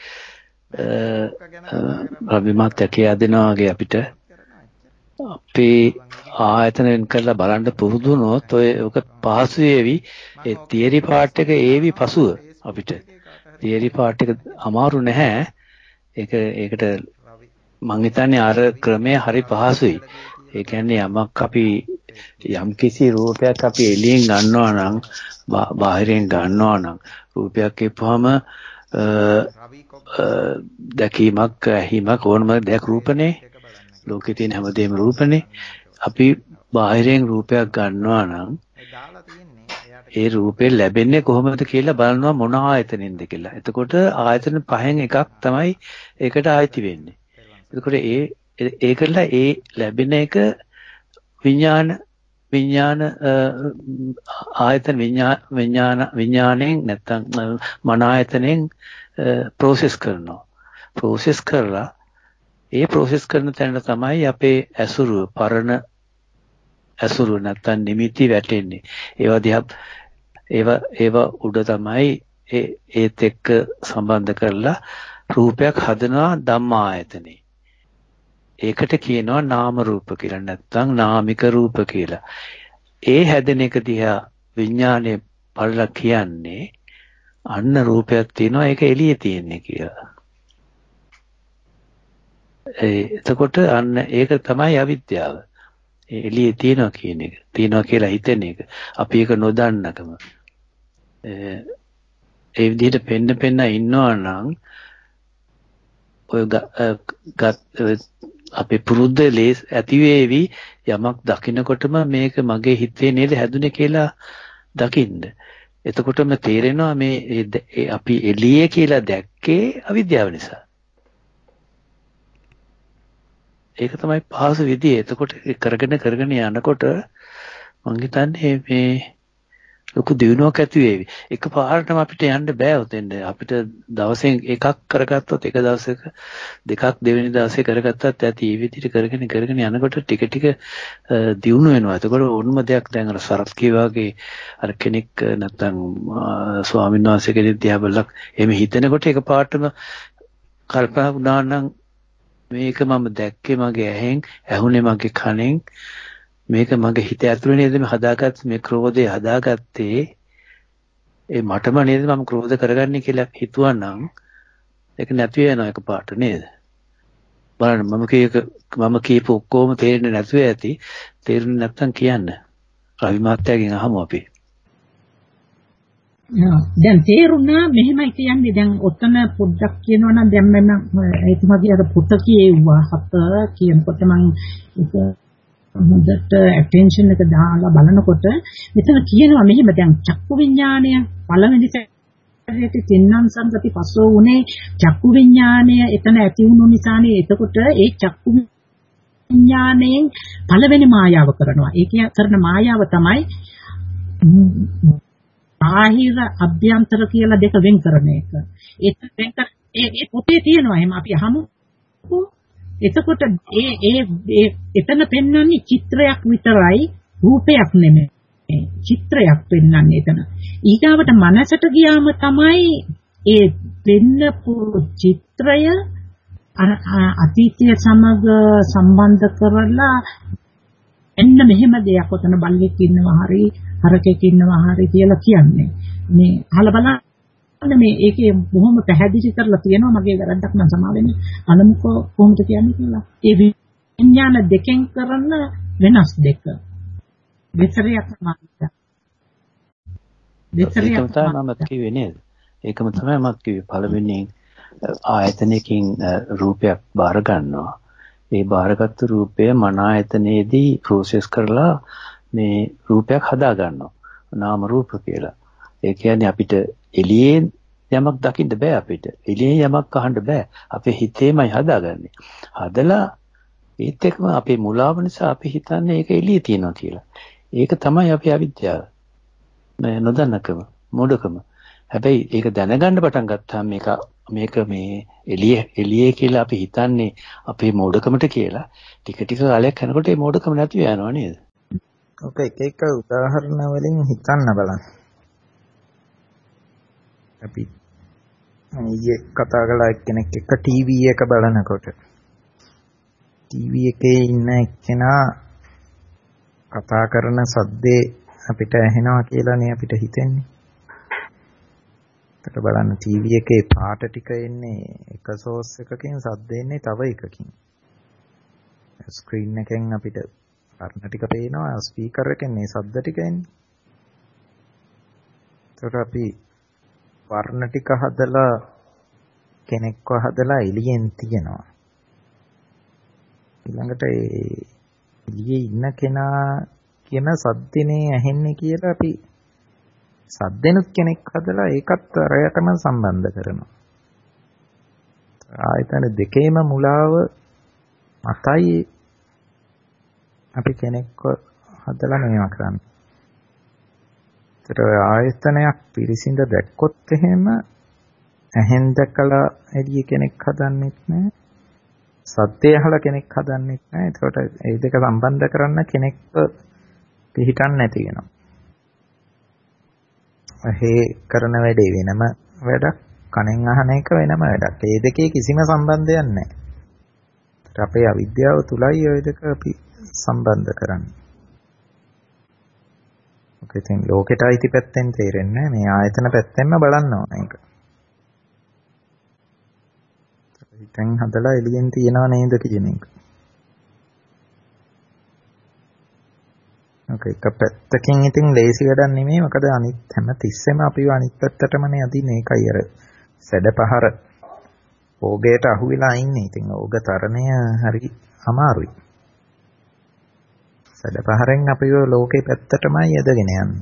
අභිමත් ඇකියා දෙනවා වගේ අපිට අපේ ආයතනෙන් කරලා බලන්න පුරුදු වුණොත් ඔක පහසු වේවි. ඒ තියරි පාර්ට් එක ඒවි පසුව අපිට තියරි පාර්ට් එක අමාරු නැහැ. ඒකට මං හිතන්නේ අර ක්‍රමය හරි පහසුයි. ඒ කියන්නේ යමක් අපි යම්කිසි රූපයක් අපි එළියෙන් ගන්නවා නම් බාහිරින් ගන්නවා නම් රූපයක් එපුවම දැකීමක් ඇහිමක් ඕනම දෙයක් රූපනේ. ලෝකේ තියෙන හැමදේම රූපනේ. අපි බාහිරින් රූපයක් ගන්නවා නම් ඒ රූපේ ලැබෙන්නේ කොහොමද කියලා බලනවා මොන ආයතනෙන්ද කියලා. එතකොට ආයතන පහෙන් එකක් තමයි ඒකට ආйти වෙන්නේ. එතකොට ඒකලා ඒ ලැබෙන එක විඥාන ආයතන විඥාණයෙන් නැත්තම් මන ආයතනෙන් ප්‍රොසෙස් කරනවා. ප්‍රොසෙස් කරලා ඒ ප්‍රොසෙස් කරන තැන තමයි අපේ ඇසුරු පරණ ඇසුරු නැත්තම් නිමිති වැටෙන්නේ. ඒවා උඩ තමයි ඒත් එක්ක සම්බන්ධ කරලා රූපයක් හදනවා ධම්මායතනේ. ඒකට කියනවා නාම රූප කියලා නැත්නම් නාමික රූප කියලා. ඒ හැදෙන එක දිහා විඥානයේ බලලා කියන්නේ අන්න රූපයක් තියෙනවා ඒක එළියේ තියෙන්නේ කියලා. එතකොට අන්න ඒක තමයි අවිද්‍යාව. එළියේ තියනවා කියන එක. තියනවා කියලා හිතෙන එක. අපි ඒක නොදන්නකම. ඒ විදිහට පෙන්න ඉන්නවා නම් ඔය අපේ පුරුද්ද ඇති වේවි යමක් දකින්නකොටම මේක මගේ හිතේ නේද හැදුනේ කියලා දකින්න. එතකොටම තේරෙනවා මේ අපි එළියේ කියලා දැක්කේ අවිද්‍යාව නිසා. ඒක තමයි පහසු විදිය. එතකොට කරගෙන යනකොට මං හිතන්නේ මේ ලොකු දියුණුවක් ඇති වේවි. එකපාරටම අපිට යන්න බෑ උතෙන්ද. අපිට දවසෙන් එකක් කරගත්තොත් එක දවසක දෙකක් දෙවෙනි දවසේ කරගත්තත් ඇති. මේ විදිහට කරගෙන යනකොට ටික ටික දියුණු වෙනවා. එතකොට ඕනම දෙයක් දැන් අර සරත් වගේ අර කෙනෙක් නැත්තම් ස්වාමීන් වහන්සේ කෙනෙක් දිහා බලලා එහෙම හිතනකොට එකපාරටම කල්පනා වුණා නම් මේක මම දැක්කේ මගේ ඇහෙන්, ඇහුනේ මගේ කනෙන්, මේක මගේ හිත ඇතුලේ නේද මේ හදාගත්තේ, මේ ක්‍රෝධය හදාගත්තේ ඒ මටම නේද මම ක්‍රෝධ කරගන්නේ කියලා හිතුවනම් ඒක නැති වෙනවා එකපාරට නේද? බලන්න මම කියපු ඔක්කොම තේරෙන්නේ නැතුව ඇති. තේරුනේ නැත්තම් කියන්න. රවි මහත්තයාගෙන් අහමු අපි.
දැන් තේරුණා මෙහෙමයි කියන්නේ. දැන් ඔතන පොඩ්ඩක් කියනවා නම් දැන් මම එතුමාගේ අර පොත කියෙව්වා 7 කියනකොට මම ඒක හොඳට ඇටෙන්ෂන් එක දාලා බලනකොට මෙතන කියනවා මෙහෙම දැන් චක්කු විඥාණය පළවෙනි සැරේට තින්නම් සංගති පස්සෝ උනේ චක්කු විඥාණය එතන ඇති වුණු නිසානේ. එතකොට ඒ චක්කු විඥාණයෙන් පළවෙනි මායාව කරනවා. ඒ කරන මායාව තමයි බාහිර අභ්‍යන්තර කියලා දෙක වෙන් කරන එක. ඒ පොතේ තියෙනවා එහෙම අපි අහමු. එතකොට එතන පෙන්වන්නේ චිත්‍රයක් විතරයි, රූපයක් නෙමෙයි. චිත්‍රයක් පෙන්වන්නේ එතන. ඊගාවට මනසට ගියාම තමයි ඒ වෙන්නපු චිත්‍රය අතීතය සමග සම්බන්ධ කරලා එන්න මෙහෙම දෙයක් ඔතන බල්ලෙක් ඉන්නවා හරි හරකෙක් ඉන්නවා හරි කියලා කියන්නේ. මේ අහලා බලන්න මේ ඒකේ බොහොම පැහැදිලි කරලා තියෙනවා. මගේ වැරද්දක් නම් සමා වෙන්න. අලමුකෝ කොහොමද කියන්නේ කියලා. ඒ විඥාන දෙකෙන් කරන වෙනස් දෙක. දෙතරයක් තමයි.
දෙතරයක් තමයි මම කිව්වේ නේද? ඒකම තමයි මම කිව්වේ. පළවෙනියෙන් ආයතනයකින් රූපයක් බාර ගන්නවා. ඒ බාරගත්තු රූපය මන ආයතනයේදී ප්‍රොසෙස් කරලා මේ රූපයක් හදා ගන්නවා. නාම රූප කියලා. ඒ කියන්නේ අපිට එළියෙන් යමක් දකින්න බෑ අපිට. එළියෙන් යමක් අහන්න බෑ. අපේ හිතේමයි හදාගන්නේ. හදලා ඒත් එක්කම අපේ මුලාව නිසා අපි හිතන්නේ ඒක එළියේ තියෙනවා කියලා. ඒක තමයි අපේ අවිද්‍යාව. නොදන්නකම, මොඩකම. හැබැයි ඒක දැනගන්න පටන් ගත්තාම මේක මේ එළියේ කියලා අපි හිතන්නේ අපේ මෝඩකමට කියලා. ටික ටික කාලයක් යනකොට ඒ මෝඩකම නැති වෙනවා නේද?
ඔක එක උදාහරණ වලින් හිතන්න බලන්න. අපි ඊයේ කතා කළා එක්කෙනෙක් එක්ක ටීවී එක බලනකොට ටීවී එකේ ඉන්න එක්කෙනා කතා කරන සද්දේ අපිට ඇහෙනවා කියලානේ අපිට හිතෙන්නේ. ඒකට බලන්න ටීවී එකේ පාට ටික එන්නේ එක සෝස් එකකින්, සද්ද එන්නේ තව එකකින්. ස්ක්‍රීන් එකෙන් අපිට වර්ණ ටික පේනවා, ස්පීකර් එකෙන් මේ ශබ්ද ටික එන්නේ. ඒකට අපි වර්ණ ටික හදලා කෙනෙක්ව හදලා එළියෙන් තියනවා. ඊළඟට ඒ එළියේ ඉන්න කෙනා කියන සද්දනේ ඇහෙන්නේ කියලා අපි සද්දෙනුත් කෙනෙක් හදලා ඒකත් අරයටම සම්බන්ධ කරනවා. ආයතන දෙකේම මුලාව මතයි අපි කෙනෙක්ව හදලා මේවා කරන්නේ. ඒතර ආයතනයක් පිරිසිඳ දැක්කොත් එහෙම ඇහෙන් දැකලා එළිය කෙනෙක් හදන්නෙත් නැහැ. සද්දේ අහලා කෙනෙක් හදන්නෙත් නැහැ. ඒකට ඒ දෙක සම්බන්ධ කරන්න කෙනෙක්ව පිළිහිටන් නැති වෙනවා. ඇහි කරන වැඩේ වෙනම වැඩක්, කනෙන් අහන එක වෙනම වැඩක්. මේ දෙකේ කිසිම සම්බන්ධයක් නැහැ. අපේ අවිද්‍යාව තුලයි ওই දෙක අපි සම්බන්ධ කරන්නේ. ඔක ඉතින් ලෝකෙට අයිති පැත්තෙන් තේරෙන්නේ මේ ආයතන පැත්තෙන්ම බලන්න ඕන එක. පිටෙන් හදලා එළියෙන් තියනව නේද කියන එක. ඔකේ එක පැත්තකින් ඉතින් ලේසි වැඩක් නෙමෙයි. මොකද අනිත් හැම තිස්සෙම අපිව අනිත් පැත්තටමනේ අදින්නේ. ඒකයි අර සැඩපහර ඕගයට අහුවෙලා ඉන්නේ. ඉතින් ඕග තරණය හරි අමාරුයි. සැඩපහරෙන් අපිව ලෝකේ පැත්තටමයි යදගෙන යන්නේ.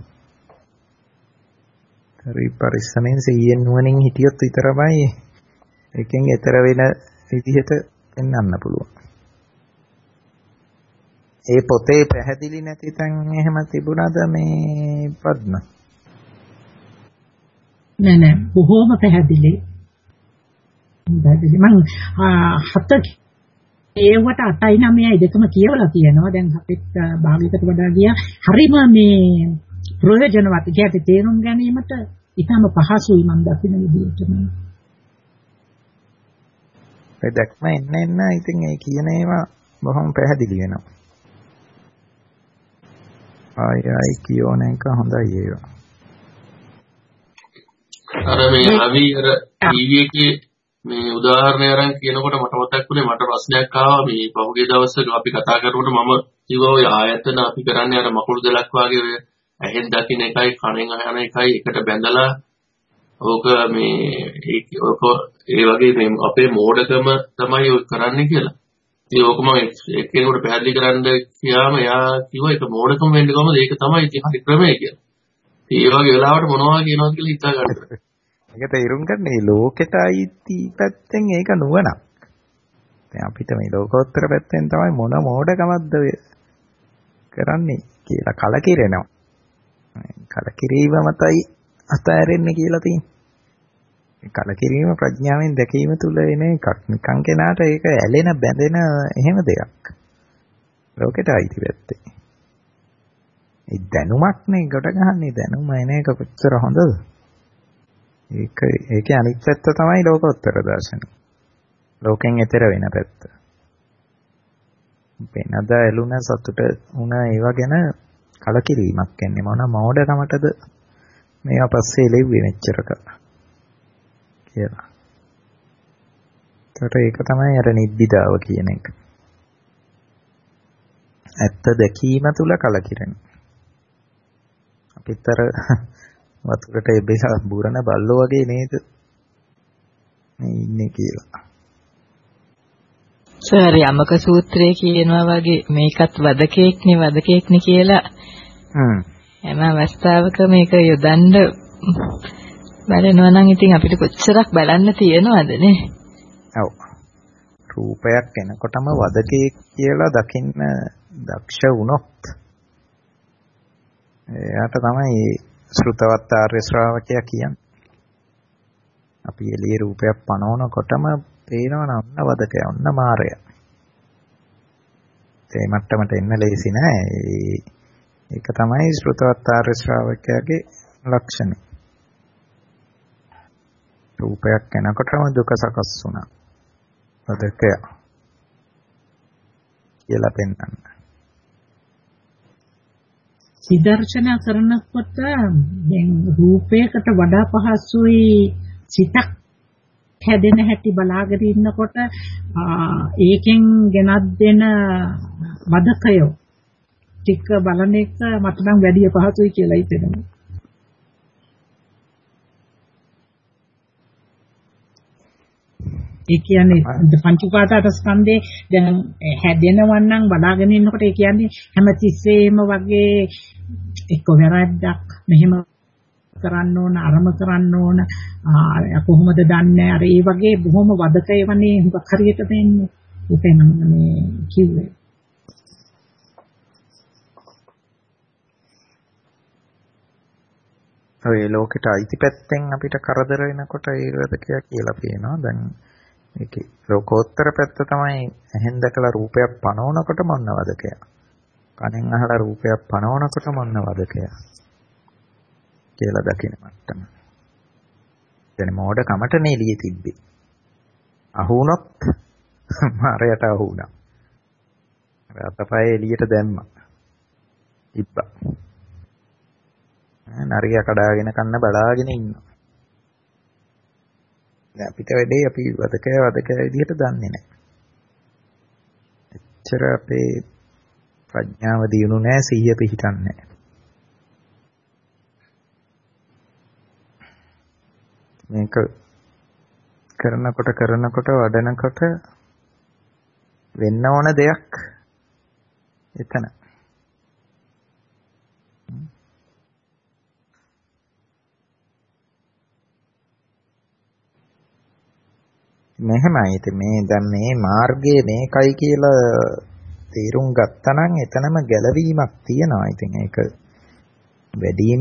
හරි පරිස්සමෙන් සිහියෙන් නුවණින් හිටියොත් විතරමයි එකෙන් ඈතර වෙන විදිහට පෙන්වන්න පුළුවන්. ඒ පොතේ පැහැදිලි නැති තැන් එහෙම තිබුණාද මේ පද්ම?
නෑ බොහොම පැහැදිලි. මම හත ඒවට 8යි 9යි දෙකම කියවලා තියෙනවා. දැන් අපිට භාගයකට වඩා ගියා. හරිම මේ ප්‍රයෝජනවත්. ඒකේ තේරුම් ගැනීමට ඉතාම පහසුයි මම දකින විදිහට.
ඒ දැක්ම එන්න ඉතින් ඒ කියන ඒවා බොහොම පැහැදිලි වෙනවා. ආයි කියෝන එක හොඳයි ඒක.
අර මේ අවි අර ටීවී එකේ මේ උදාහරණයක් අරන් කියනකොට මට මතක් වුණේ මට ප්‍රශ්නයක් ආවා මේ පහුගිය දවස්වල අපි කතා කරනකොට මම කිව්වා ඔය ආයතන අපි කරන්නේ අර මකුළු දෙලක් වගේ ඔය ඇහෙන් දකින්න එකයි කනෙන් අහන එකයි එකට බැඳලා ඕක මේ ඒ වගේ මේ අපේ මෝඩකම තමයි ඔය කරන්නේ කියලා. ඉතින් ඕක මම එක්කෙනෙකුට පැහැදිලි කරන්න කියාම එයා කිව්වා ඒක මෝඩකම වෙන්නේ කොහමද? ඒක තමයි ඉතින් හරි ක්‍රමය කියලා. ඉතින් ඒ වගේ වෙලාවට මොනවා කියනවද කියලා හිතා ගන්න.
ඒක තේරුම් ගන්න මේ ලෝකෙට අයිති පැත්තෙන් ඒක නුවණක්. දැන් අපිට මේ ලෝකෝත්තර පැත්තෙන් තමයි මොන මෝඩකමක්ද කරන්නේ කියලා කලකිරෙනවා. කලකිරීම මතයි අතෑරෙන්නේ කියලා තියෙන්නේ. කලකිරීම ප්‍රඥාවෙන් දැකීම තුල එන එකක්. නිකන් කෙනාට ඒක ඇලෙන බැඳෙන එහෙම දෙයක්. ලෝකෙට අයිති පැත්තේ. ඒ දැනුමක් නේ කොට ගහන්නේ දැනුම එන එක කොච්චර හොඳද? ඒකේ අනිත් පැත්ත තමයි ලෝකෝත්තර දර්ශනය. ලෝකෙන් එතර වෙන පැත්ත. වෙනද ඇලුන සතුට උන ඒවා ගැන කලකිරීමක් එන්නේ මොන මෝඩකමටද මේවා පස්සේ ලෙව්වේ මෙච්චරක කියලා. ඒක තමයි අර නිබ්බිදාව කියන එක. ඇත්ත දැකීම තුල කලකිරෙන. අපිටතර වතුරට එබෙසා බුරන බල්ලෝ වගේ නේද මේ ඉන්නේ කියලා.
සර් යමක සූත්‍රයේ කියනවා වගේ මේකත් වදකෙක්නේ කියලා. හැම අවස්ථාවක මේක යොදන්න බලනවා නම් ඉතින් අපිට කොච්චරක් බලන්න තියෙනවද නේ?
ඔව්. රූපයක් එනකොටම වදකෙක් කියලා දකින්න දක්ෂ වුණොත් එයාට තමයි ශ්‍රුතවත් ආර්ය ශ්‍රාවකයා කියන්නේ. අපි එළියේ රූපයක් පනවනකොටම පේනවන ඔන්න වදකයා ඔන්න මාරයා. ඒ මට්ටමට එන්න ලේසි නෑ. ඒක තමයි ශ්‍රුතවත් ආර්ය ශ්‍රාවකයාගේ ලක්ෂණය. රූපයක් එනකොටම දුක සකස් වුණා. වදකයා කියලා පෙන්නන්න.
විදර්ශනා කරනකොට දැන් රූපයකට වඩා පහසුයි සිතක් හැදෙන හැටි බලාගෙන ඉන්නකොට ඒකෙන් ගෙනත් දෙන වදකය ටික බලන එක මට නම් වැඩි පහසුයි කියලා හිතෙනවා. ඒ කියන්නේ පංච උපාදානස්කන්ධේ දැන් හැදෙනවන් නම් බලාගෙන ඉන්නකොට ඒ කියන්නේ හැමතිස්සෙම වගේ එක්ක වැරද්දක් මෙහෙම කරන්න ඕන අරම කරන්න ඕන කොහොමද දන්නේ අර ඒ වගේ බොහොම වදකේ වනේ හුඟක් හරියට දෙන්නේ ඒකයි මම මේ කිව්වේ.
ඔය ලෝකෙට අයිති පැත්තෙන් අපිට කරදර වෙනකොට ඒ වදකයා කියලා කියනවා. දැන් ඒකේ ලෝකෝත්තර පැත්ත තමයි ඇහෙන් දැකලා රූපයක් පනවනකොට මොන වදකයා. කනෙන් අහලා රූපයක් පනවනකොට මොන වදකයා. කියලා දකින මට්ටම. දැන් මෝඩ කමටනේ එළියේ තිබ්බේ. අහුනොත් මාරයට අහුණා. අතපය එළියට දැම්මා. ඉබ්බා. නරියා කඩාගෙන කන්න බලාගෙන ඉන්නවා. අපිට වැඩේ අපි වදකය විදිහට දන්නේ නැහැ. එච්චර අපේ ප්‍රඥාව දියුණු නැහැ, සිහිය පිහිටන්නේ නැහැ. මේක කරනකොට වඩනකොට වෙන්න ඕන දෙයක් එතන. මෙහෙමයි. ඉතින් මේ දැන් මේ මාර්ගයේ මේකයි කියලා තේරුම් ගත්තා නම් එතනම ගැලවීමක් තියෙනවා. ඉතින් ඒක වැඩිම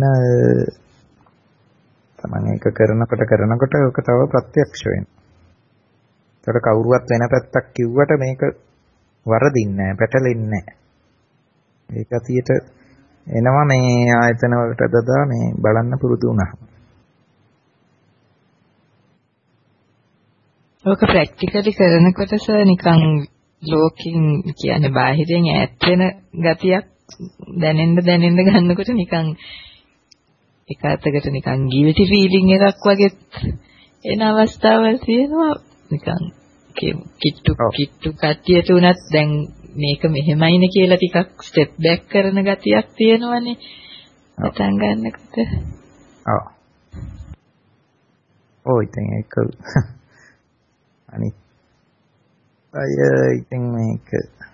තමන් ඒක කරනකොට ඔක තව ප්‍රත්‍යක්ෂ වෙනවා. ඒතර කවුරුවත් වෙන පැත්තක් කිව්වට මේක වරදින්නේ නැහැ, පැටලෙන්නේ නැහැ. ඒක ඇතියට එනවා මේ ආයතන වලට දදා මේ බලන්න පුරුදු වුණා.
ඔක ප්‍රැක්ටිකලි කරනකොට සර් නිකන් ලෝකෙන් කියන්නේ බාහිරෙන් ඈත් වෙන ගතියක් දැනෙන්න ගන්නකොට නිකන් එක අතකට නිකන් ගිවිටි ෆීලිං එකක් වගේ එන අවස්ථාවල් තියෙනවා. නිකන් කිට්ටු කට්ටියට උනත් දැන් මේක මෙහෙමයිනේ කියලා ටිකක් ස්ටෙප් බෑක් කරන ගතියක් තියෙනවනේ පටන් ගන්නකොට.
ඔව් ඉතින් ඒක අනිත් අය ඉතින් මේක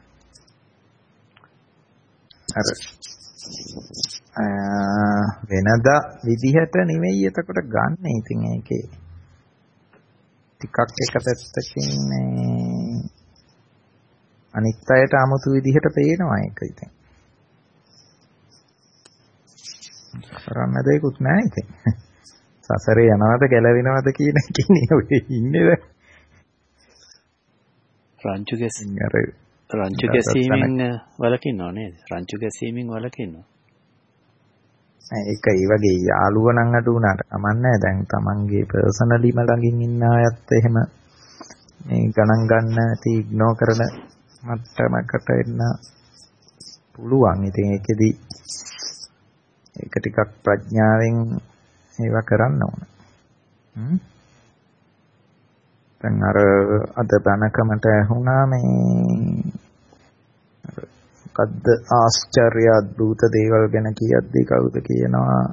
අර වෙනදා විදිහට නෙවෙයි එතකොට ගන්න. ඉතින් ඒකේ ටිකක් එක පැත්තකින් මේ අනිත් අයට 아무තු විදිහට පේනවා ඒක. ඉතින් කරන්න දෙයක්වත් නැහැ. ඉතින් සසරේ යනවද ගැලවෙනවද කියන එකනේ ඔය ඉන්නේ දැන්.
රංචු ගැසීමෙන් වලකින්නව නේද? රංචු ගැසීමෙන් වලකින්නව.
ඒක ඒ වගේ යාළුවා නම් අඩු වුණාට කමන්නේ. දැන් තමන්ගේ පර්සනලිම ළඟින් ඉන්න අයත් එහෙම මේ ගණන් ගන්න ඇති ඉග්නෝර් කරන මට්ටමකට එන්න පුළුවන්. ඉතින් ඒකෙදි ඒක ටිකක් ප්‍රඥාවෙන් ඒවා කරන්න ඕන. දැන් අර අද බණකමට ඇහුණා මේ මොකද්ද ආශ්චර්ය අద్భుත දේවල් ගැන කියද්දී කවුද කියනවා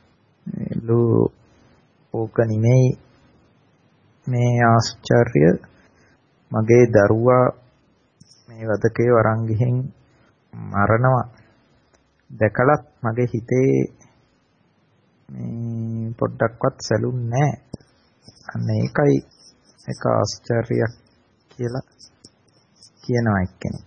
ඕක නෙමෙයි මේ ආශ්චර්ය මගේ දරුවා මේ වදකේ වරන් ගිහින් මරනවා දැකලත් මගේ හිතේ මේ පොඩ්ඩක්වත් සැලුන්නේ නැහැ. අන්න ඒකයි ඒක ආශ්චර්යයක් කියලා කියනවා එක්කෙනෙක්.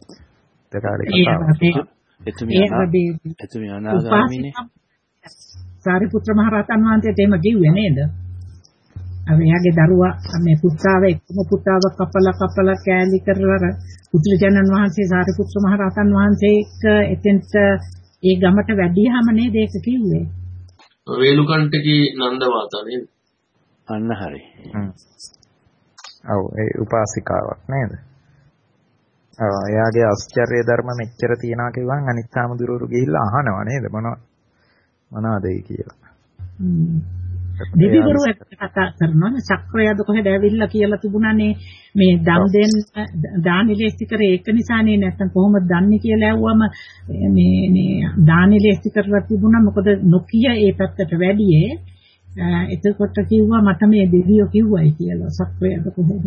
එතුමිය අනාගාමීනේ.
සාරිපුත්‍ර මහ රහතන් වහන්සේට එහෙම කිව්වේ නේද? එයාගේ දරුවා මේ පුතාව එක්කම පුතාව කපලා කෑලි කරලා පුත්‍රජනන් වහන්සේ සාරිපුත්‍ර මහ රහතන් වහන්සේ එක්ක එතෙන්ට ඒ ගමට වැඩියම නේද ඒක කිව්වේ?
වේලුකන්ටකී නන්ද මාතා නේද?
අන්න හරි.
ඔව් ඒ උපාසිකාවක් නේද? ඔව් එයාගේ ආශ්චර්ය ධර්ම මෙච්චර තියනවා කිව්වන් අනිත් සාමුදුරුවෝ ගිහිල්ලා අහනවා නේද මොනවද ඒ කියලා.
දෙවිවරු කතා කරනවා චක්‍රයද කොහෙද ඇවිල්ලා කියලා තිබුණානේ මේ දන් දෙන්න දානිලේස්ති කරේ ඒක නිසානේ නැත්තම් කොහොමද දන්නේ කියලා ඇහුවම මේ දානිලේස්ති කරලා තිබුණා මොකද නොකිය ඒ පැත්තට වැඩියේ එතකොට කිව්වා මට මේ දෙවියෝ කිව්වයි කියලා චක්‍රයද කොහෙද.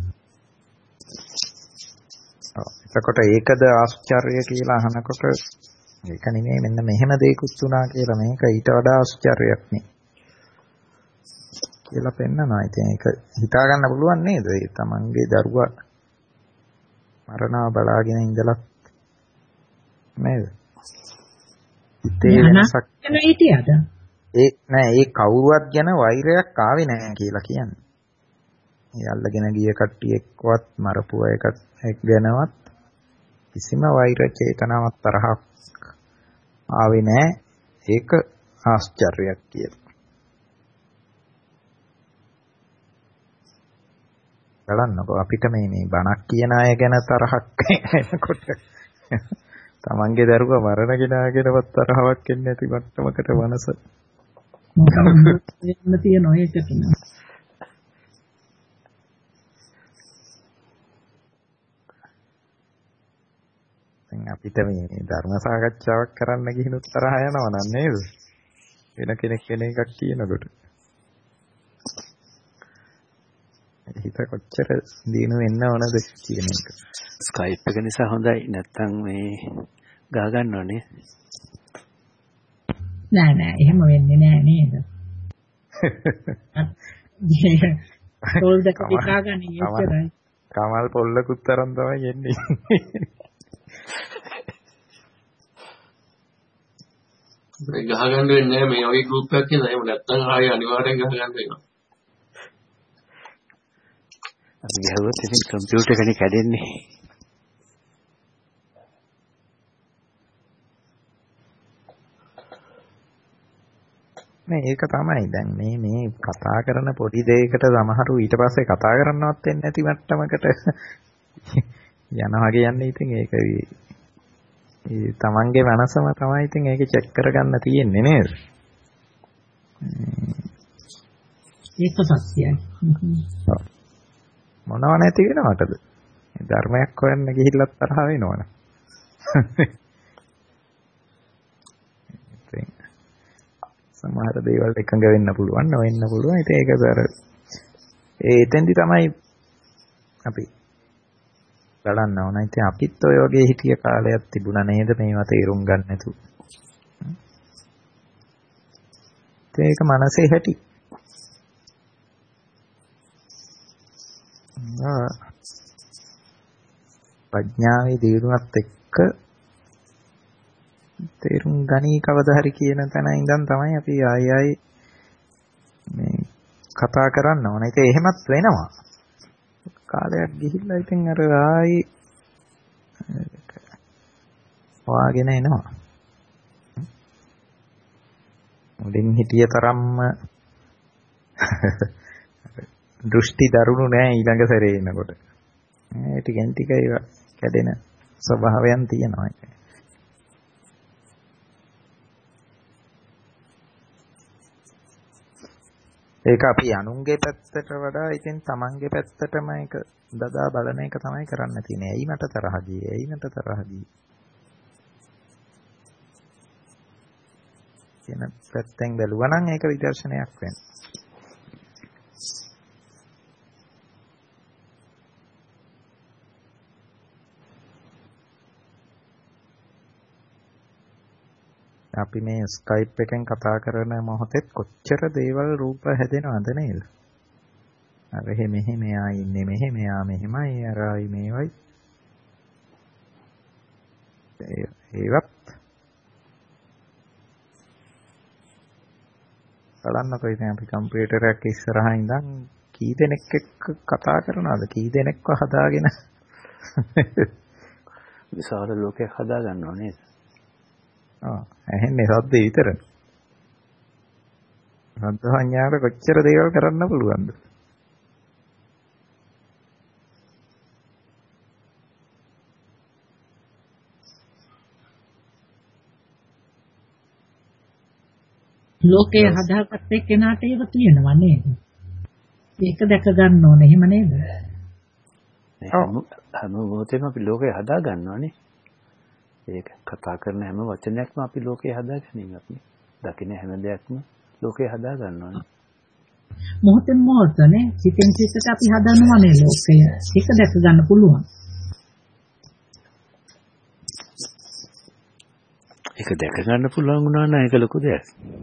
එතකොට ඒකද ආශ්චර්ය කියලා අහනකොට ඒක නෙමෙයි මෙන්න මෙහෙම දෙයක්ුත් වුණා කියලා මේක ඊට වඩා ආශ්චර්යයක් නේ කියලා පෙන්නනවා. ඉතින් ඒක හිතා ගන්න පුළුවන් නේද? ඒ තමන්ගේ දරුවා මරණව බලාගෙන ඉඳලා නේද? ඒ කවුරුවත් ගැන වෛරයක් ආවේ නැහැ කියලා කියන්නේ. ඒ අල්ලගෙන ගිය කට්ටියෙක්වත් මරපු එකත් ගැනවත් කිසිම වෛර චේතනාවක් තරහක් ආවේ නැහැ. ඒක ආශ්චර්යයක් කියලා. බලන්නකො අපිට මේ බණක් කියන අය ගැන තරහක් එනකොට තමන්ගේ දරුවා මරණ කෙනාගෙනවත් තරහවක් එන්නේ නැති මට්ටමකට මනස
තියෙනවා ඒකට.
අපිට මේ ධර්ම සාකච්ඡාවක් කරන්න ගිහින් තරහ යනවා නේද? වෙන කෙනෙක් වෙන එකක් කියනකොට. හිත කොච්චර දිනු වෙන්න ඕනද කියන එක.
ස්කයිප් එක නිසා හොඳයි. නැත්තම් මේ ගහ ගන්නවනේ.
නෑ එහෙම වෙන්නේ නෑ නේද? තෝල් දෙක පිටා ගන්න ඉච්චරයි.
කමල් පොල්ලකුත් තරම් තමයි එන්නේ.
ගහ ගන්න වෙන්නේ මේ වගේ ගෲප් එකක් කියලා. එහෙම නැත්නම් ආයෙ අනිවාර්යෙන් ගහ ගන්න වෙනවා.
අපි ගහුවොත් ඉතින් කම්පියුටර් එකනේ කැඩෙන්නේ.
ඒක තමයි දැන් මේ කතා කරන පොඩි දෙයකට සමහරු ඊට පස්සේ කතා කරන්නවත් වෙන්නේ නැති මට්ටමකට යනවා කියන්නේ ඉතින් ඒක තමන්ගේ මනසම තමයි ඉතින් ඒක චෙක් කරගන්න තියෙන්නේ නේද?
ඒක සත්‍යයි.
මොනව නැති වෙනවටද? ධර්මයක් හොයන්න ගිහිල්ලත් තරහ වෙනවනේ. සමහර දේවල් එකඟ වෙන්න පුළුවන්, නොවෙන්න පුළුවන්. ඉතින් ඒකද අර එතෙන්දි තමයි අපි බලන්න ඕන. ඉතින් අපිත් ඔය වගේ හිටිය කාලයක් තිබුණා නේද මේවා තේරුම් ගන්න නැතු. ඒක මනසේ හැටි. ප්‍රඥාවේ දියුණුවත් එක්ක තේරුම් ගනී කවදා හරි කියන තැන ඉඳන් තමයි අපි ආයි මේ කතා කරන්න ඕන. ඒක එහෙමත් වෙනවා. කාලයක් ගිහිල්ලා ඉතින් අර ආයි වාගෙන එනවා. මුලින් හිටිය තරම්ම දෘෂ්ටි දරුණු නෑ ඊළඟ සැරේ එනකොට. ඒ ටිකෙන් ටික ඒවා කැඩෙන ස්වභාවයන් තියෙනවා. ඒක අපි අනුන්ගේ පැත්තට වඩා ඉතින් තමන්ගේ පැත්තටම ඒක දදා බලන එක තමයි කරන්න තියෙන්නේ. ඇයි මට තරහ ගියේ? ඇයි මට තරහ ගියේ? කියන පැත්තෙන් බැලුවා නම් ඒක විදර්ශනයක් වෙනවා. අපි මේ ස්කයිප් එකෙන් කතා කරන මොහොතේ කොච්චර දේවල් රූප හැදෙනවද නේද? අර මෙහෙ මෙයා ඉන්නේ මෙහෙ මෙයා මෙහෙමයි අරයි මේවයි. ඒවත් බලන්නකෝ ඉතින් අපි කම්පියුටර් එකක් ඉස්සරහා ඉඳන් කී දෙනෙක් එක්ක කතා කරනවද? කී දෙනෙක්ව හදාගෙන
විශාල ලෝකයක් හදා ගන්නව නේද?
ඇහෙන්නේ සද්ද විතර. සද්ද සංඥාවට කොච්චර දේවල් කරන්න පුළුවන්ද?
ලෝකේ හදාගත්ත කෙනාට ඒක තියෙනවා නේද? ඒක දැක ගන්න ඕනේ. එහෙම නේද?
හැම මොහොතේම අපි ලෝකේ හදා ගන්නවානේ. ඒක කතා කරන හැම වචනයක්ම අපි ලෝකේ හදා ගැනීමක්. දකින්න හැම දෙයක්ම ලෝකේ හදා ගන්නවානේ.
මොහොතෙන් මොහොතනේ සිතෙන් සිතට අපි හදනවානේ ලෝකය. ඒක දැක ගන්න පුළුවන්.
ඒක දැක ගන්න පුළුවන් වුණා නම් ඒක ලොකු දෙයක්.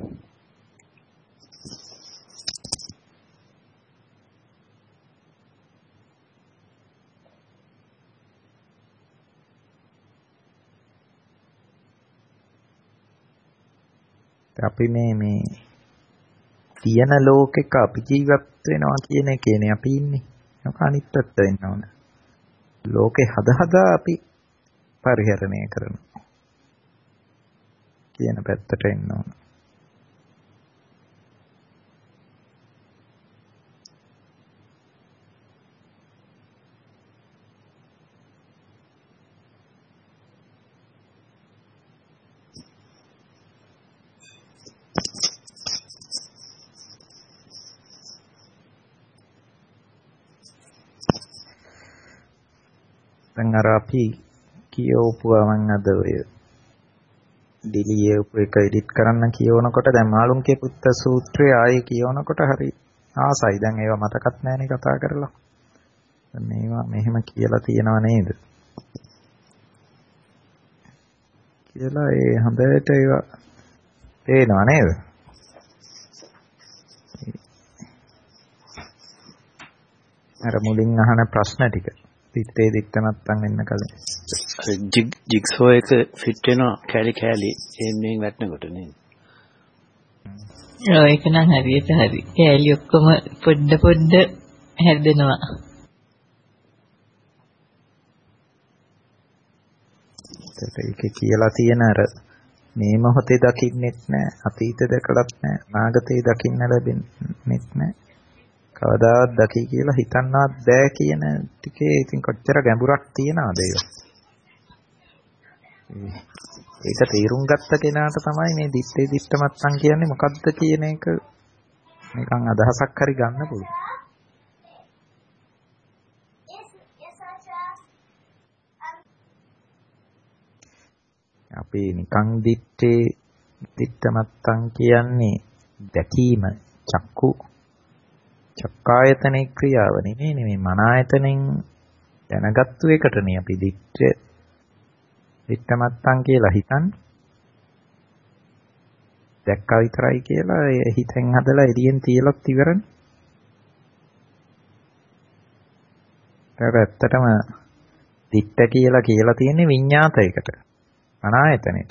අපි මේ තියෙන ලෝකෙක අපි ජීවත් වෙනවා කියන එකනේ අපි ඉන්නේ. ඒක අනිත් පැත්ත වෙන්න ඕන. ලෝකේ හදා අපි පරිහරණය කරනවා කියන පැත්තට එන්න ඕන. දැන් අර අපි කියවපුවම අද ඔය ඩිලියපු එක එඩිට් කරන්න කියවනකොට දැන් මාළුන්ගේ පුත්ත සූත්‍රය ආයේ කියවනකොට හරි ආසයි. දැන් ඒවා මතකත් නැහැනේ කතා කරලා. මේවා මෙහෙම කියලා තියෙනව නේද? කියලා ඒ හොඳට ඒවා පේනව නේද? අර මුලින් අහන ප්‍රශ්න ටික පිටේ දික්ත නැත්තම් වෙන්න කලින්
ජිග්සෝ එක ෆිට වෙනවා කැලි එන්නේ වැටෙනකොට නේද?
ඔව් ඒක නම් හරියට හරි. කැලි ඔක්කොම පොඩ හැදෙනවා.
ඒක කියලා තියෙන අර මේ මොහොතේ දකින්නෙත් නැහැ, අතීත දැකලත් නැහැ, අනාගතේ දකින්න ලැබෙන්නෙත් නැහැ. කවදාවත් දකි කියලා හිතන්නවත් බෑ කියන ටිකේ ඉතින් කොච්චර ගැඹුරක් තියනවද ඒක. ඒක තේරුම් ගත්ත කෙනාට තමයි මේ දිත්තේ දිත්තමත්සන් කියන්නේ මොකද්ද කියන එක නිකන් අදහසක් හරි ගන්න පුළුවන්. අපි නිකන් දිත්තේ දිත්තමත්සන් කියන්නේ දැකීම චක්කායතනේ ක්‍රියාව නෙමෙයි මේ මන ආයතනෙන් දැනගත්තු එකටනේ අපි දිත්තමත්සන් කියලා හිතන්නේ. දැක්කා විතරයි කියලා හිතෙන් හදලා එළියෙන් තියලත් ඉවරනේ. ඒක ඇත්තටම දිත්ත කියලා තියෙන්නේ විඤ්ඤාතයකට. මන ආයතනෙට.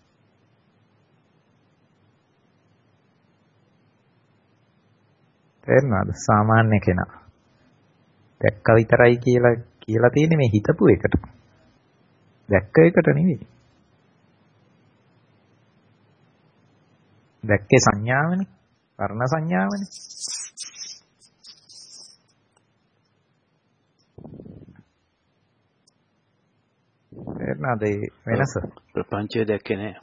තේරුණාද? සාමාන්‍ය කෙනා දැක්ක විතරයි කියලා තියෙන්නේ මේ හිතපු එකට. දැක්ක එකට නෙවෙයි. දැක්කේ සංඥාවනේ. වර්ණ සංඥාවනේ. තේරුණාද වෙනස?
ප්‍රපංචය දැක්කේ නෑ.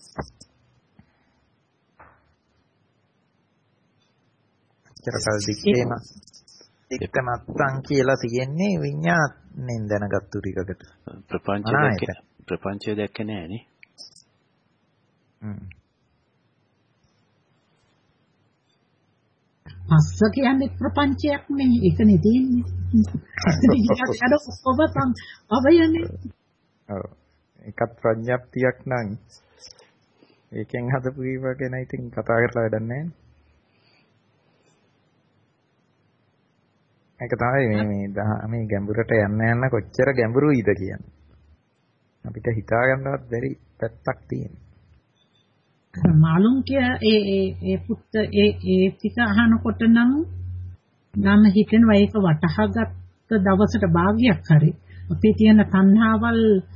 චරකල් දික්කමත්තන් කියලා තියෙන්නේ විඤ්ඤාණයෙන් දැනගත්තු ටිකකට.
ප්‍රපංචය දැක්කේ නෑනේ.
පස්ස කියන්නේ ප්‍රපංචයක් නෙවෙයි. ඒකනේ තියෙන්නේ. අර ඔබ අවයන්නේ.
ඔව්. ඒකත් ප්‍රඥප්තියක් නම් ඒකෙන් හදපු ඒවා ගැන ඉතින් කතා කරලා වැඩක් නැහැ. ඒක තමයි මේ ගැඹුරට යන්න කොච්චර ගැඹුරුයිද කියන්නේ. අපිට හිතා ගන්නවත් බැරි පැත්තක් තියෙනවා.
මාළුන්ගේ ඒ පුත්ත ඒ ටික අහනකොට නම් හිතෙනවා ඒක වටහාගත්ත දවසට භාගයක් හරි අපේ තියෙන තණ්හාවල්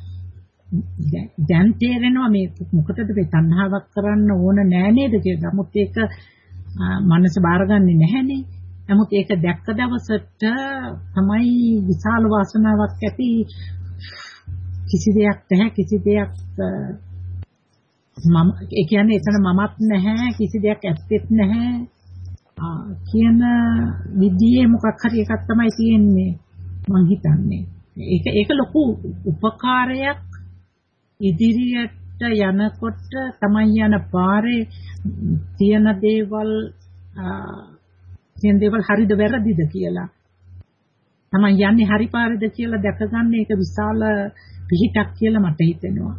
දැන් තේරෙනවා මේ මොකටද මේ තණ්හාවක් කරන්න ඕන නෑ නේද කියලා. නමුත් ඒක මනස බාරගන්නේ නැහැනේ. නමුත් ඒක දැක්ක දවසට තමයි විශාල වාසනාවක් ඇති. කිසි දෙයක් නැහැ, කිසි දෙයක් මම ඒ කියන්නේ එතන මමත් නැහැ, කිසි දෙයක් ඇත්තෙත් නැහැ කියන විදිහේ මොකක් හරි එකක් තමයි තියෙන්නේ මං හිතන්නේ. ඒක ලොකු උපකාරයක් ඉදිරියට යනකොට තමයි යන පාරේ තියෙන දේවල් හරිද වැරදිද කියලා තමයි යන්නේ හරි පාරද කියලා දැකගන්න ඒක විශාල පිහිටක් කියලා මට හිතෙනවා.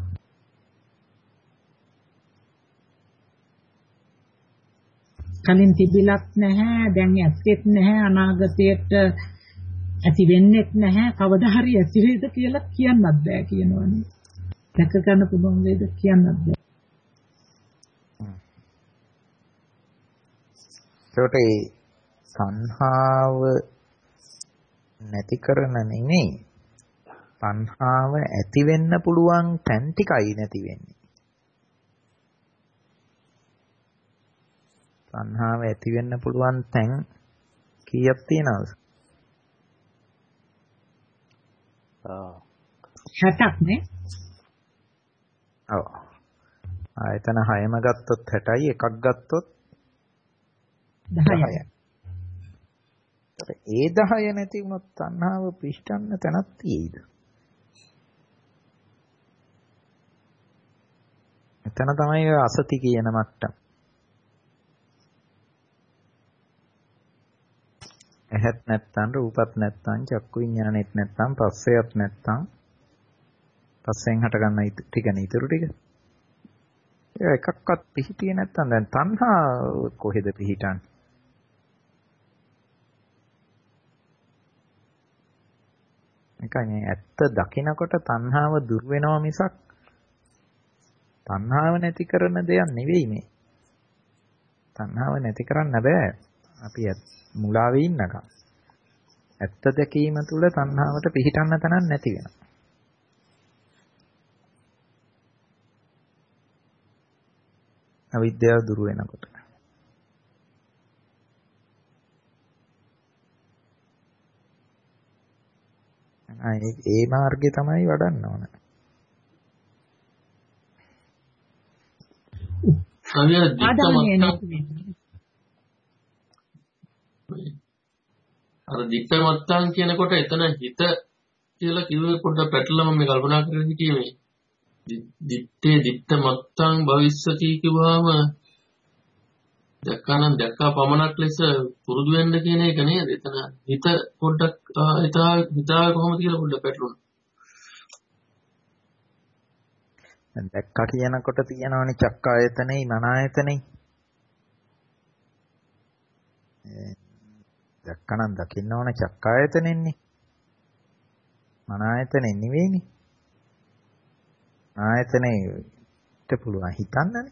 කලින් තිබිලත් නැහැ, දැන් ඇත්තෙත් නැහැ, අනාගතයට ඇති වෙන්නෙත් නැහැ, කවදා හරි ඇති වේද කියලා කියන්නත් බෑ කියනවනේ. දැක ගන්න පුළුවන් වේද කියන්නත් බෑ.
ඒකට තණ්හාව නැති කරන නෙමෙයි. තණ්හාව ඇති වෙන්න පුළුවන් තැන් ටිකයි නැති වෙන්නේ. තණ්හාව ඇති වෙන්න පුළුවන් තැන් කීයක් තියෙනවද?
60ක් නේ.
ඔව්. ආයතන 6ම ගත්තොත් 60යි, එකක් ගත්තොත්
10යි.
ඒ 10 නැති වුණොත් තණ්හාව පිහිටන්න තැනක් තියෙයිද? එතන තමයි අසති කියන මට්ටම. ඇහත් නැත්තම් රූපත් නැත්තම් චක්කු විඥානෙත් නැත්තම් පස්සයත් නැත්තම් පස්සෙන් හට ගන්න ටිකනේ ඉතුරු ටික. ඒ එකක්වත් පිහිටියේ නැත්තම් දැන් තණ්හා කොහෙද පිහිටන්නේ? එකයි ඇත්ත දකිනකොට තණ්හාව දුර වෙනවා මිසක් තණ්හාව නැති කරන දෙයක් නෙවෙයි මේ. තණ්හාව නැති කරන්න බෑ. අපි මුලාවේ ඉන්නකම්. ඇත්ත දැකීම තුළ තණ්හාවට පිහිටන්න තැනක් නැති වෙනවා. අවිද්‍යාව දුර වෙනකොට. ඒ මාර්ගය තමයි වඩන්න ඕන.
අර දික්ක මත්තන් කියනකොට එතන හිත කියලා කිව්වේ පොඩ්ඩක් පැටලම මේ කල්පනා කරගෙන හිටියේ මේ දිත්තේ දිත්ත මත්තන් භවිස්සති කිව්වම දැක්කනම් දැක්කා පමණක් ලෙස පුරුදු වෙන්න කියන එක නේද? එතන හිත පොඩ්ඩක් හිතාවේ කොහොමද කියලා පොඩ්ඩක් පැටලුණා.
දැන් දැක්කා කියනකොට තියෙනවනේ චක්කායතනෙයි මනායතනෙයි. දැක්කනම් දකින්න ඕන චක්කායතනෙන්නේ. මනායතනෙ නෙවෙයිනේ. ආයතනෙට පුළුවන් හිතන්නනේ.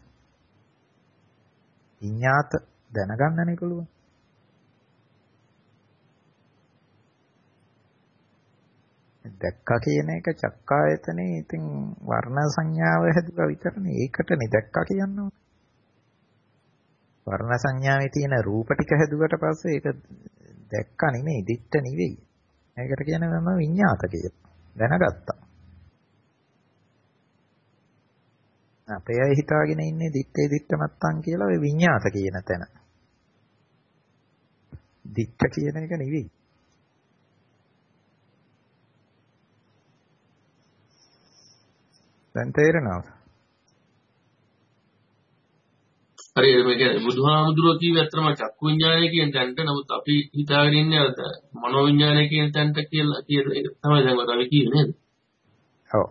විඤ්ඤාත දැනගන්නනේ පුළුවන්. දැක්කා කියන එක චක්කායතනේ ඉතින් වර්ණ සංඥාව හැදුවා විතරනේ. ඒකටනේ දැක්කා කියන්න ඕනේ. වර්ණ සංඥාවේ තියෙන රූප ටික හැදුවට පස්සේ ඒක දැක්කා නෙමෙයි, දිට්ඨ නෙවෙයි. ඒකට කියන්නේ මම විඤ්ඤාත කියලා. දැනගත්තා. අපේ අය හිතාගෙන ඉන්නේ දිත්තේ දිත්ත මත්තන් කියලා ඔය විඤ්ඤාත කියන තැන. දිත්ත කියන එක නෙවෙයි. දැන් තේරෙනවද?
හරි මේ කියන්නේ බුදුහාමුදුරුවෝ කිව්වේ අත්‍තරම චක්කු විඤ්ඤාණය කියන තැනට. නමුත් අපි හිතාගෙන ඉන්නේ අර මනෝ විඤ්ඤාණය කියන තැනට කියලා කියන එක තමයි දැන් අපි කිව්වේ නේද?
ඔව්.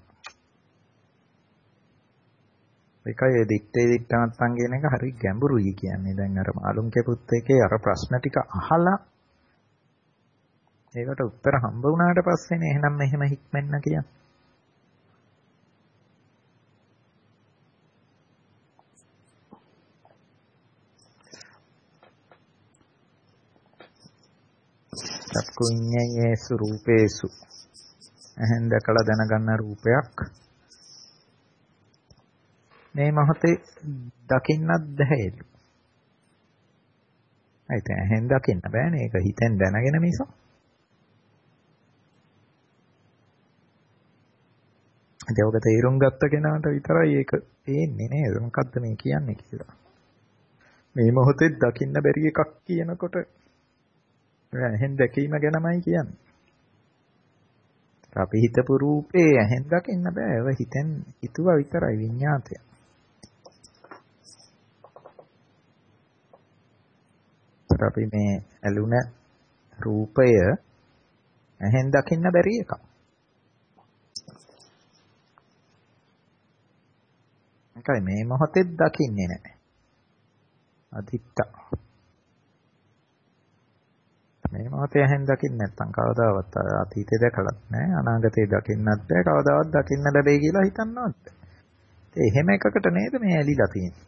ඒකයි දිත්තේ දිත්තමත්තන් කියන එක හරි ගැඹුරුයි කියන්නේ. දැන් අර මාළුන්ගේ පුත් එකේ අර ප්‍රශ්න ටික අහලා ඒකට උත්තර හම්බ වුණාට පස්සේනේ එහෙනම් මෙහෙම හික්මෙන්න කියන්නේ. චක්කු විඤ්ඤාණයේසු රූපේසු එහෙන් දැකලා දැනගන්න රූපයක් මේ මොහොතේ දකින්නත් බැහැලු. ඒත් එහෙන් දකින්න බෑනේ. ඒක හිතෙන් දැනගෙන මිසක්. ඒක තේරුම් ගත්ත කෙනාට විතරයි ඒක පේන්නේ නේද? මොකද්ද මේ කියන්නේ කියලා. මේ මොහොතේ දකින්න බැරි එකක් කියනකොට එහෙන් දැකීම ගැනමයි කියන්නේ. අපි හිතපු රූපේ එහෙන් දකින්න බෑ. ඒව හිතෙන් හිතුවා විතරයි විඤ්ඤාතය. අපි මේ ඇලුන රූපය එහෙන් දකින්න බැරි එකක්. ඒකයි මේ මොහොතේ දකින්නේ නැහැ. අදිත්ත. මේ මොහොතේ එහෙන් දකින්නේ නැත්නම් කවදාවත් අතීතේ දැකලත් නැහැ, අනාගතේ දකින්නත් බෑ, කවදාවත් දකින්න ලැබෙයි කියලා හිතන්නවත් බෑ. ඒ එහෙම එකකට නේද මේ ඇලිලා තියෙන්නේ.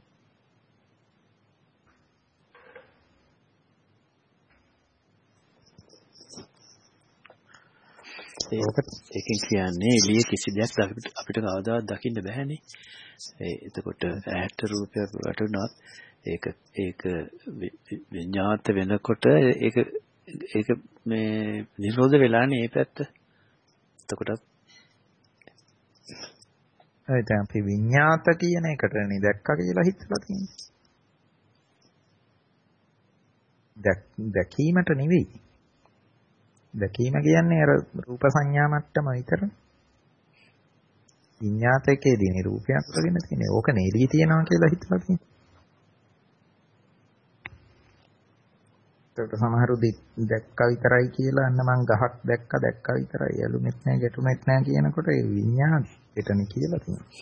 ඒකෙන් කියන්නේ එළියේ කිසි දෙයක් අපිට කවදාවත් දකින්න බෑනේ. එතකොට ඇහැට රූපයක් වටුනොත් ඒක විඤ්ඤාත වෙනකොට ඒක මේ නිරෝධ වෙලානේ මේ පැත්ත. එතකොට
දැන් අපි විඤ්ඤාත කියන එකටනේ දැක්කා කියලා හිතලා තියෙන්නේ. දැකීමට නෙවෙයි. දැකීම කියන්නේ අර රූප සංඥා මට්ටම විතරනේ. විඤ්ඤාතකයේදී රූපයක් කරගෙන තියෙන්නේ. ඕක නෙලී තියනවා කියලා හිතලා තියෙනවා. ඒකට සමහරු දැක්කා විතරයි කියලා අන්න මං ගහක් දැක්කා විතරයි ඇලුනෙත් නැහැ ගැටුනෙත් නැහැ කියනකොට ඒ විඤ්ඤාණයටනේ කියලා තියෙනවා.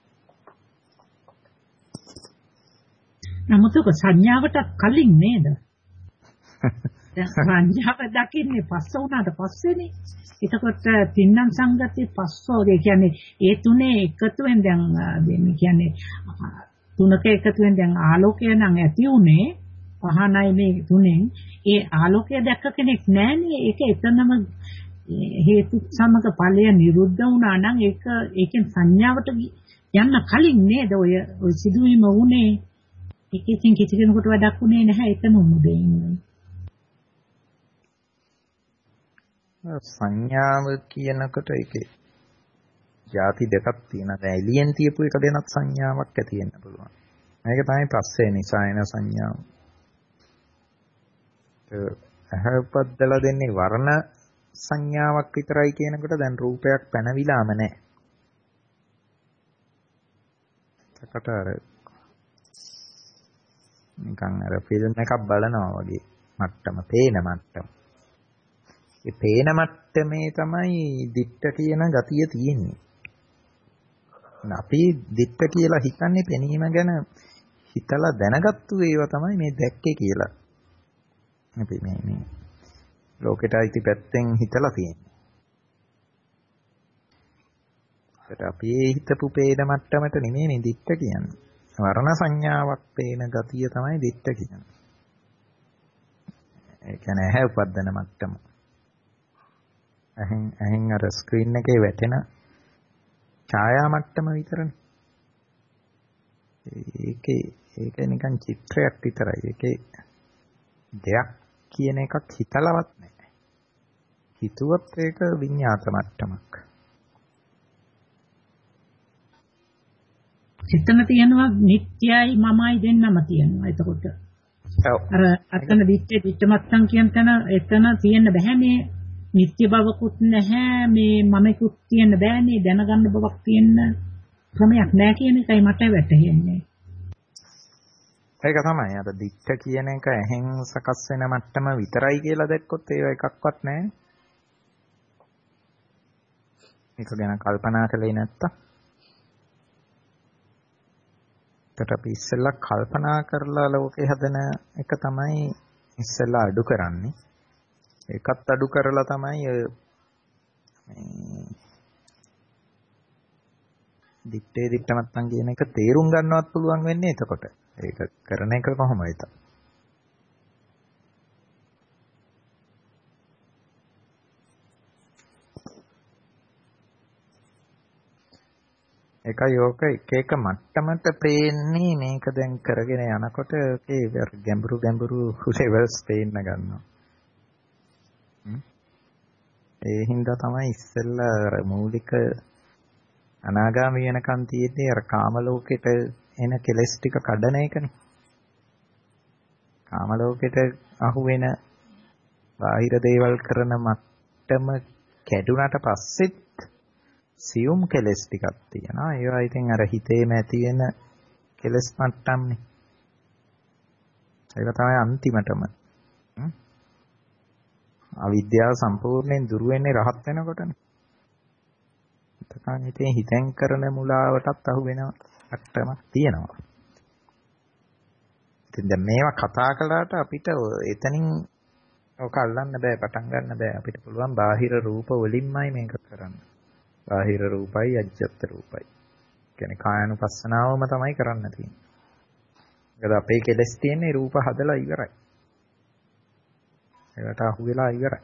නමුත් ඔක සංඥාවට කලින් නේද? දැන් සංඥාව දකින්නේ පස්ස උනාට පස්සේනේ. එතකොට තින්නම් සංගති පස්සෝ ඒ කියන්නේ ඒ තුනේ එකතුවෙන් දැන් මේ කියන්නේ තුනක එකතුවෙන් දැන් ආලෝකය නම් ඇති උනේ පහනයි මේ තුනෙන් ඒ ආලෝකය දැක්ක කෙනෙක් නැහනේ. ඒක එතනම හේතු සමග ඵලය නිරුද්ධ වුණා නම් ඒකෙන් සංඥාවට යන්න කලින් නේද ඔය සිදුවීම වුනේ. ඒකෙන් කිසි කෙනෙකුට වැඩක් උනේ නැහැ එතන උනේ ඉන්නේ.
සංඥාව කියනකොට ඒකේ ಜಾති දෙකක් තියෙනවා. දැන් එලියෙන් තියපු එක දෙනත් සංඥාවක් ඇති වෙන්න පුළුවන්. මේක තමයි පස්සේ නිසා එන සංඥාව. අහපද්දලා දෙන්නේ වර්ණ සංඥාවක් විතරයි කියනකොට දැන් රූපයක් පැනවිලාම නැහැ. ඒකට අර නිකන් අර ෆිල්ම් එකක් බලනවා වගේ මට්ටම පේන මට්ටම. ඒ පේන මට්ටමේ තමයි දිට්ඨ කියන ගතිය තියෙන්නේ. අපි දිට්ඨ කියලා හිතන්නේ පෙනීම ගැන හිතලා දැනගත්තු ඒවා තමයි මේ දැක්කේ කියලා. අපි මේ ලෝකෙට අයිති පැත්තෙන් හිතලා තියෙන්නේ. ඒකට අපි හිතපු පේන මට්ටමට නෙමෙයි මේ දිට්ඨ කියන්නේ. වර්ණ සංඥාවක් පේන ගතිය තමයි දිට්ඨ කියන්නේ. ඒ කියන්නේ ඇහැ උපදින මට්ටම. ඇහෙන් අර ස්ක්‍රීන් එකේ වැටෙන ඡායා මට්ටම විතරනේ. ඒක නිකන් චිත්‍රයක් විතරයි. ඒකේ දෙයක් කියන එකක් හිතලවත් නැහැ. හිතුවත් ඒක විඤ්ඤාත මට්ටමක්.
එතන තියෙනවා නිට්ටයයි මමයි දෙන්නම තියෙනවා. එතකොට අර අතන දිට්ඨ මත්තන් කියන තැන එතන තියෙන්න බෑනේ. නිත්‍ය බවකුත් නැහැ මේ මමකුත් තියෙන්න බෑනේ. දැනගන්න බවක් තියෙන්න ක්‍රමයක් නැහැ කියන එකයි මට වැටහෙන්නේ.
ඒක තමයි අර දිට්ඨ කියන එක ඇහෙන් සකස් වෙන මට්ටම විතරයි කියලා දැක්කොත් ඒව එකක්වත් නැහැ. මේක ගැන කල්පනා කළේ නැත්තම් අපි ඉස්සෙල්ලා කල්පනා කරලා ලෝකේ හදන එක තමයි ඉස්සෙල්ලා අඩු කරන්නේ. ඒකත් අඩු කරලා තමයි මේ දිට්ඨ මත්තන් කියන එක තේරුම් ගන්නවත් පුළුවන් වෙන්නේ එතකොට. ඒක කරන එක කොහොමද? ඒකයි ඕක එක එක මට්ටමට පේන්නේ මේක දැන් කරගෙන යනකොට ඒකේ ගැඹුරු ලෙවල්ස් පේන්න ගන්නවා. ඒ හින්දා තමයි ඉස්සෙල්ලා මූලික අනාගාමී වෙනකන් තියෙන්නේ අර කාම ලෝකෙට එන කෙලස් ටික කඩන එකනේ. කාම ලෝකෙට අහු වෙන බාහිර දේවල් කරන මට්ටම කැඩුනට පස්සෙත් සියුම් කෙලස් ටිකක් තියෙනවා. ඒවා ඉතින් අර හිතේම ඇති වෙන කෙලස් මට්ටම්නේ. ඒක තමයි අන්තිමටම. අවිද්‍යාව සම්පූර්ණයෙන් දුරු වෙන්නේ රහත් වෙනකොටනේ. එතකන් ඉතින් හිතෙන් කරන මුලාවටත් අහු වෙන මට්ටමක් තියෙනවා. ඉතින් දැන් මේවා කතා කළාට අපිට එතනින් ඔක අල්ලන්න බෑ, පටන් ගන්න බෑ. අපිට පුළුවන් බාහිර රූප වලින්මයි මේක කරන්න. බාහිර රූපයි අජ්ජත් රූපයි. කියන්නේ කායानुපස්සනාවම තමයි කරන්න තියෙන්නේ. මොකද අපේ කෙලස් තියෙන්නේ රූප හදලා ඉවරයි. ඒකට අහු වෙලා ඉවරයි.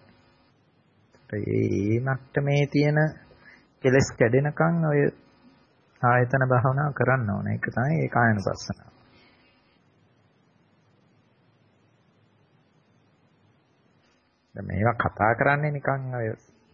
ඒ මට්ටමේ තියෙන කෙලස් කැඩෙනකන් ඔය ආයතන භාවනාව කරන්න ඕන. ඒක තමයි ඒ කායानुපස්සනාව. දැන් මේවා කතා කරන්නේ නිකන් ඔය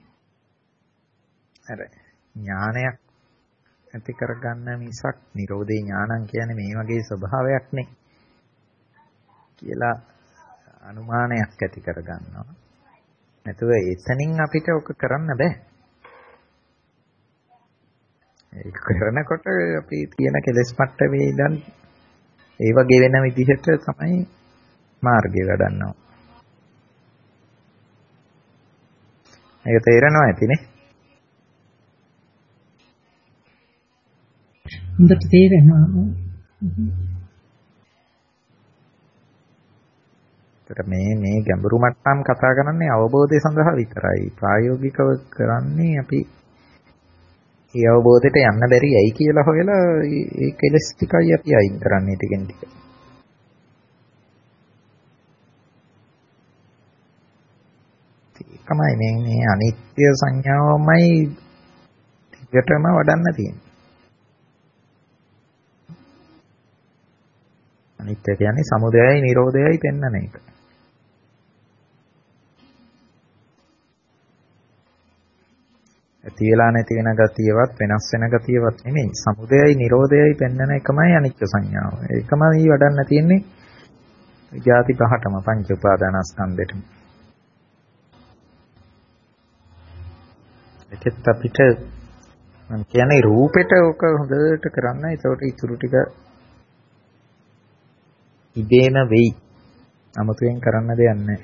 අර ඥානයක් ඇති කරගන්න මිසක් නිරෝධේ ඥානං කියන්නේ මේ වගේ ස්වභාවයක් නේ කියලා අනුමානයක් ඇති කරගන්නවා. නැතුව එතනින් අපිට ඔක කරන්න බෑ. ඒක කරනකොට අපි තියෙන කෙලෙස් මට්ටමේ ඉඳන් ඒ වගේ වෙන විදිහට තමයි මාර්ගය වඩන්නවා. ඒක තේරෙනවා ඇතිනේ.
හොඳට තේරෙනවා.
මේ ගැඹුරු මට්ටම් කතා කරන්නේ අවබෝධය සඳහා විතරයි. ප්‍රායෝගිකව කරන්නේ අපි ඒ අවබෝධයට යන්න බැරි ඇයි කියලා හොයලා ඒ කෙලස් ටිකයි අපි අයින් කරන්නේ ටිකෙන් ටික. ඒකමයි මේ අනිත්‍ය සංඥාවමයි ටිකටම වඩන්න තියෙන්නේ. අනිත්‍ය කියන්නේ සමුදයයි නිරෝධයයි පෙන්වන එක. ඇති වෙලා නැති වෙන ගතියවත් වෙනස් වෙන ගතියවත් නෙමෙයි. සමුදයයි නිරෝධයයි පෙන්වන එකමයි අනිත්‍ය සංඥාව. ඒකමයි වඩන්න තියෙන්නේ ජාති පහටම පංච උපාදානස්කන්ධෙට. ඒකත් අපිට මම කියන්නේ රූපෙට ඔක හොඳට කරන්න. ඒකට ඉතුරු ටික ඉබේම වෙයි. අමුතුවෙන් කරන්න දෙයක් නැහැ.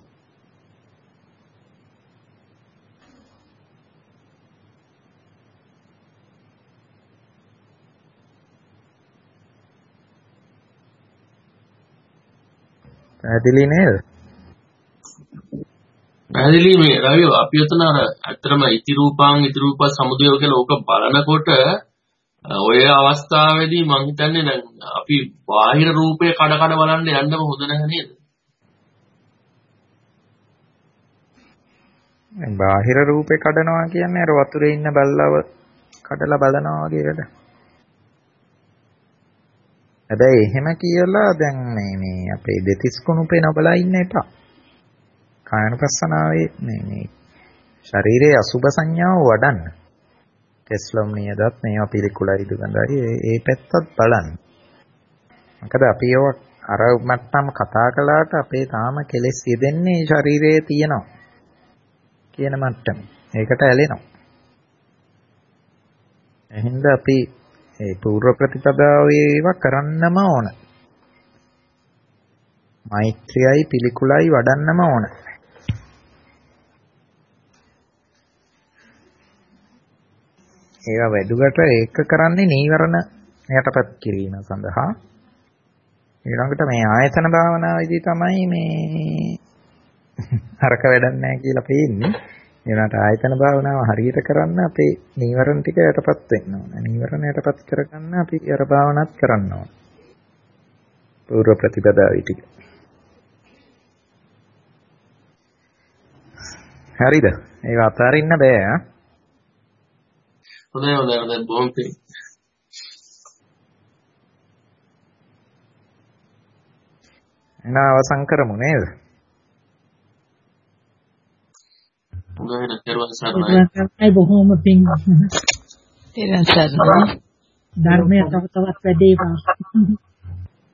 පැහැදිලි නේද?
පැහැදිලි මේ රවි අපි උතන අර ඇත්තටම ඉති රූප සමුදය කියලා ඕක බලනකොට ඔය අවස්ථාවේදී මම හිතන්නේ දැන් අපි බාහිර රූපේ කඩ බලන්න යන්නම හොඳ නැහැ නේද?
බාහිර රූපේ කඩනවා කියන්නේ අර වතුරේ ඉන්න බල්ලව කඩලා බලනවා වගේ වැඩ. හැබැයි එහෙම කියලා දැන් මේ අපේ දෙතිස් කුණුපේ නබලා ඉන්න එපා. කායනුපස්සනාවේ මේ ශරීරයේ අසුභ සංඥාව වඩන්න. කෙස්ලොම් නියදත් මේවා පිළිකුලයි දුගඳයි ඒ පැත්තත් බලන්න. මොකද අපි අර මට්ටම් කතා කළාට අපේ තාම කෙලෙස් යෙදෙන්නේ ශරීරයේ තියෙනවා කියන මට්ටම. ඒකට ඇලෙනවා. එහෙනම් අපි ඒ පූර්ව ප්‍රතිපදාවේ ඒවා කරන්නම ඕන. මෛත්‍රියයි පිළිකුලයි වඩන්නම ඕන. ඒවා වැදුකට ඒක කරන්නේ නීවරණ යටපත් කිරීම සඳහා. ඊළඟට මේ ආයතන භාවනාවේදී තමයි මේ අරක වැඩක් නැහැ කියලා පේන්නේ. ඒකට ආයතන භාවනාව හරියට කරන්න අපේ නීවරණ ටික යටපත් වෙන්න ඕන. නීවරණ යටපත් කරගන්න අපි අර භාවනාවත් කරන්න ඕන. පූර්ව ප්‍රතිපදාවේ ටික. හරිද? ඒක අතාරින්න බෑ ආ.
හොඳයි බොහොම පිං.
එන අවසන් කරමු නේද?
හොඳයි නේද? සර්වසර්ණයි
බොහොම පිං.
ඊළඟ සර්ණයි.
ධර්මය තව තවත් වැඩේවා.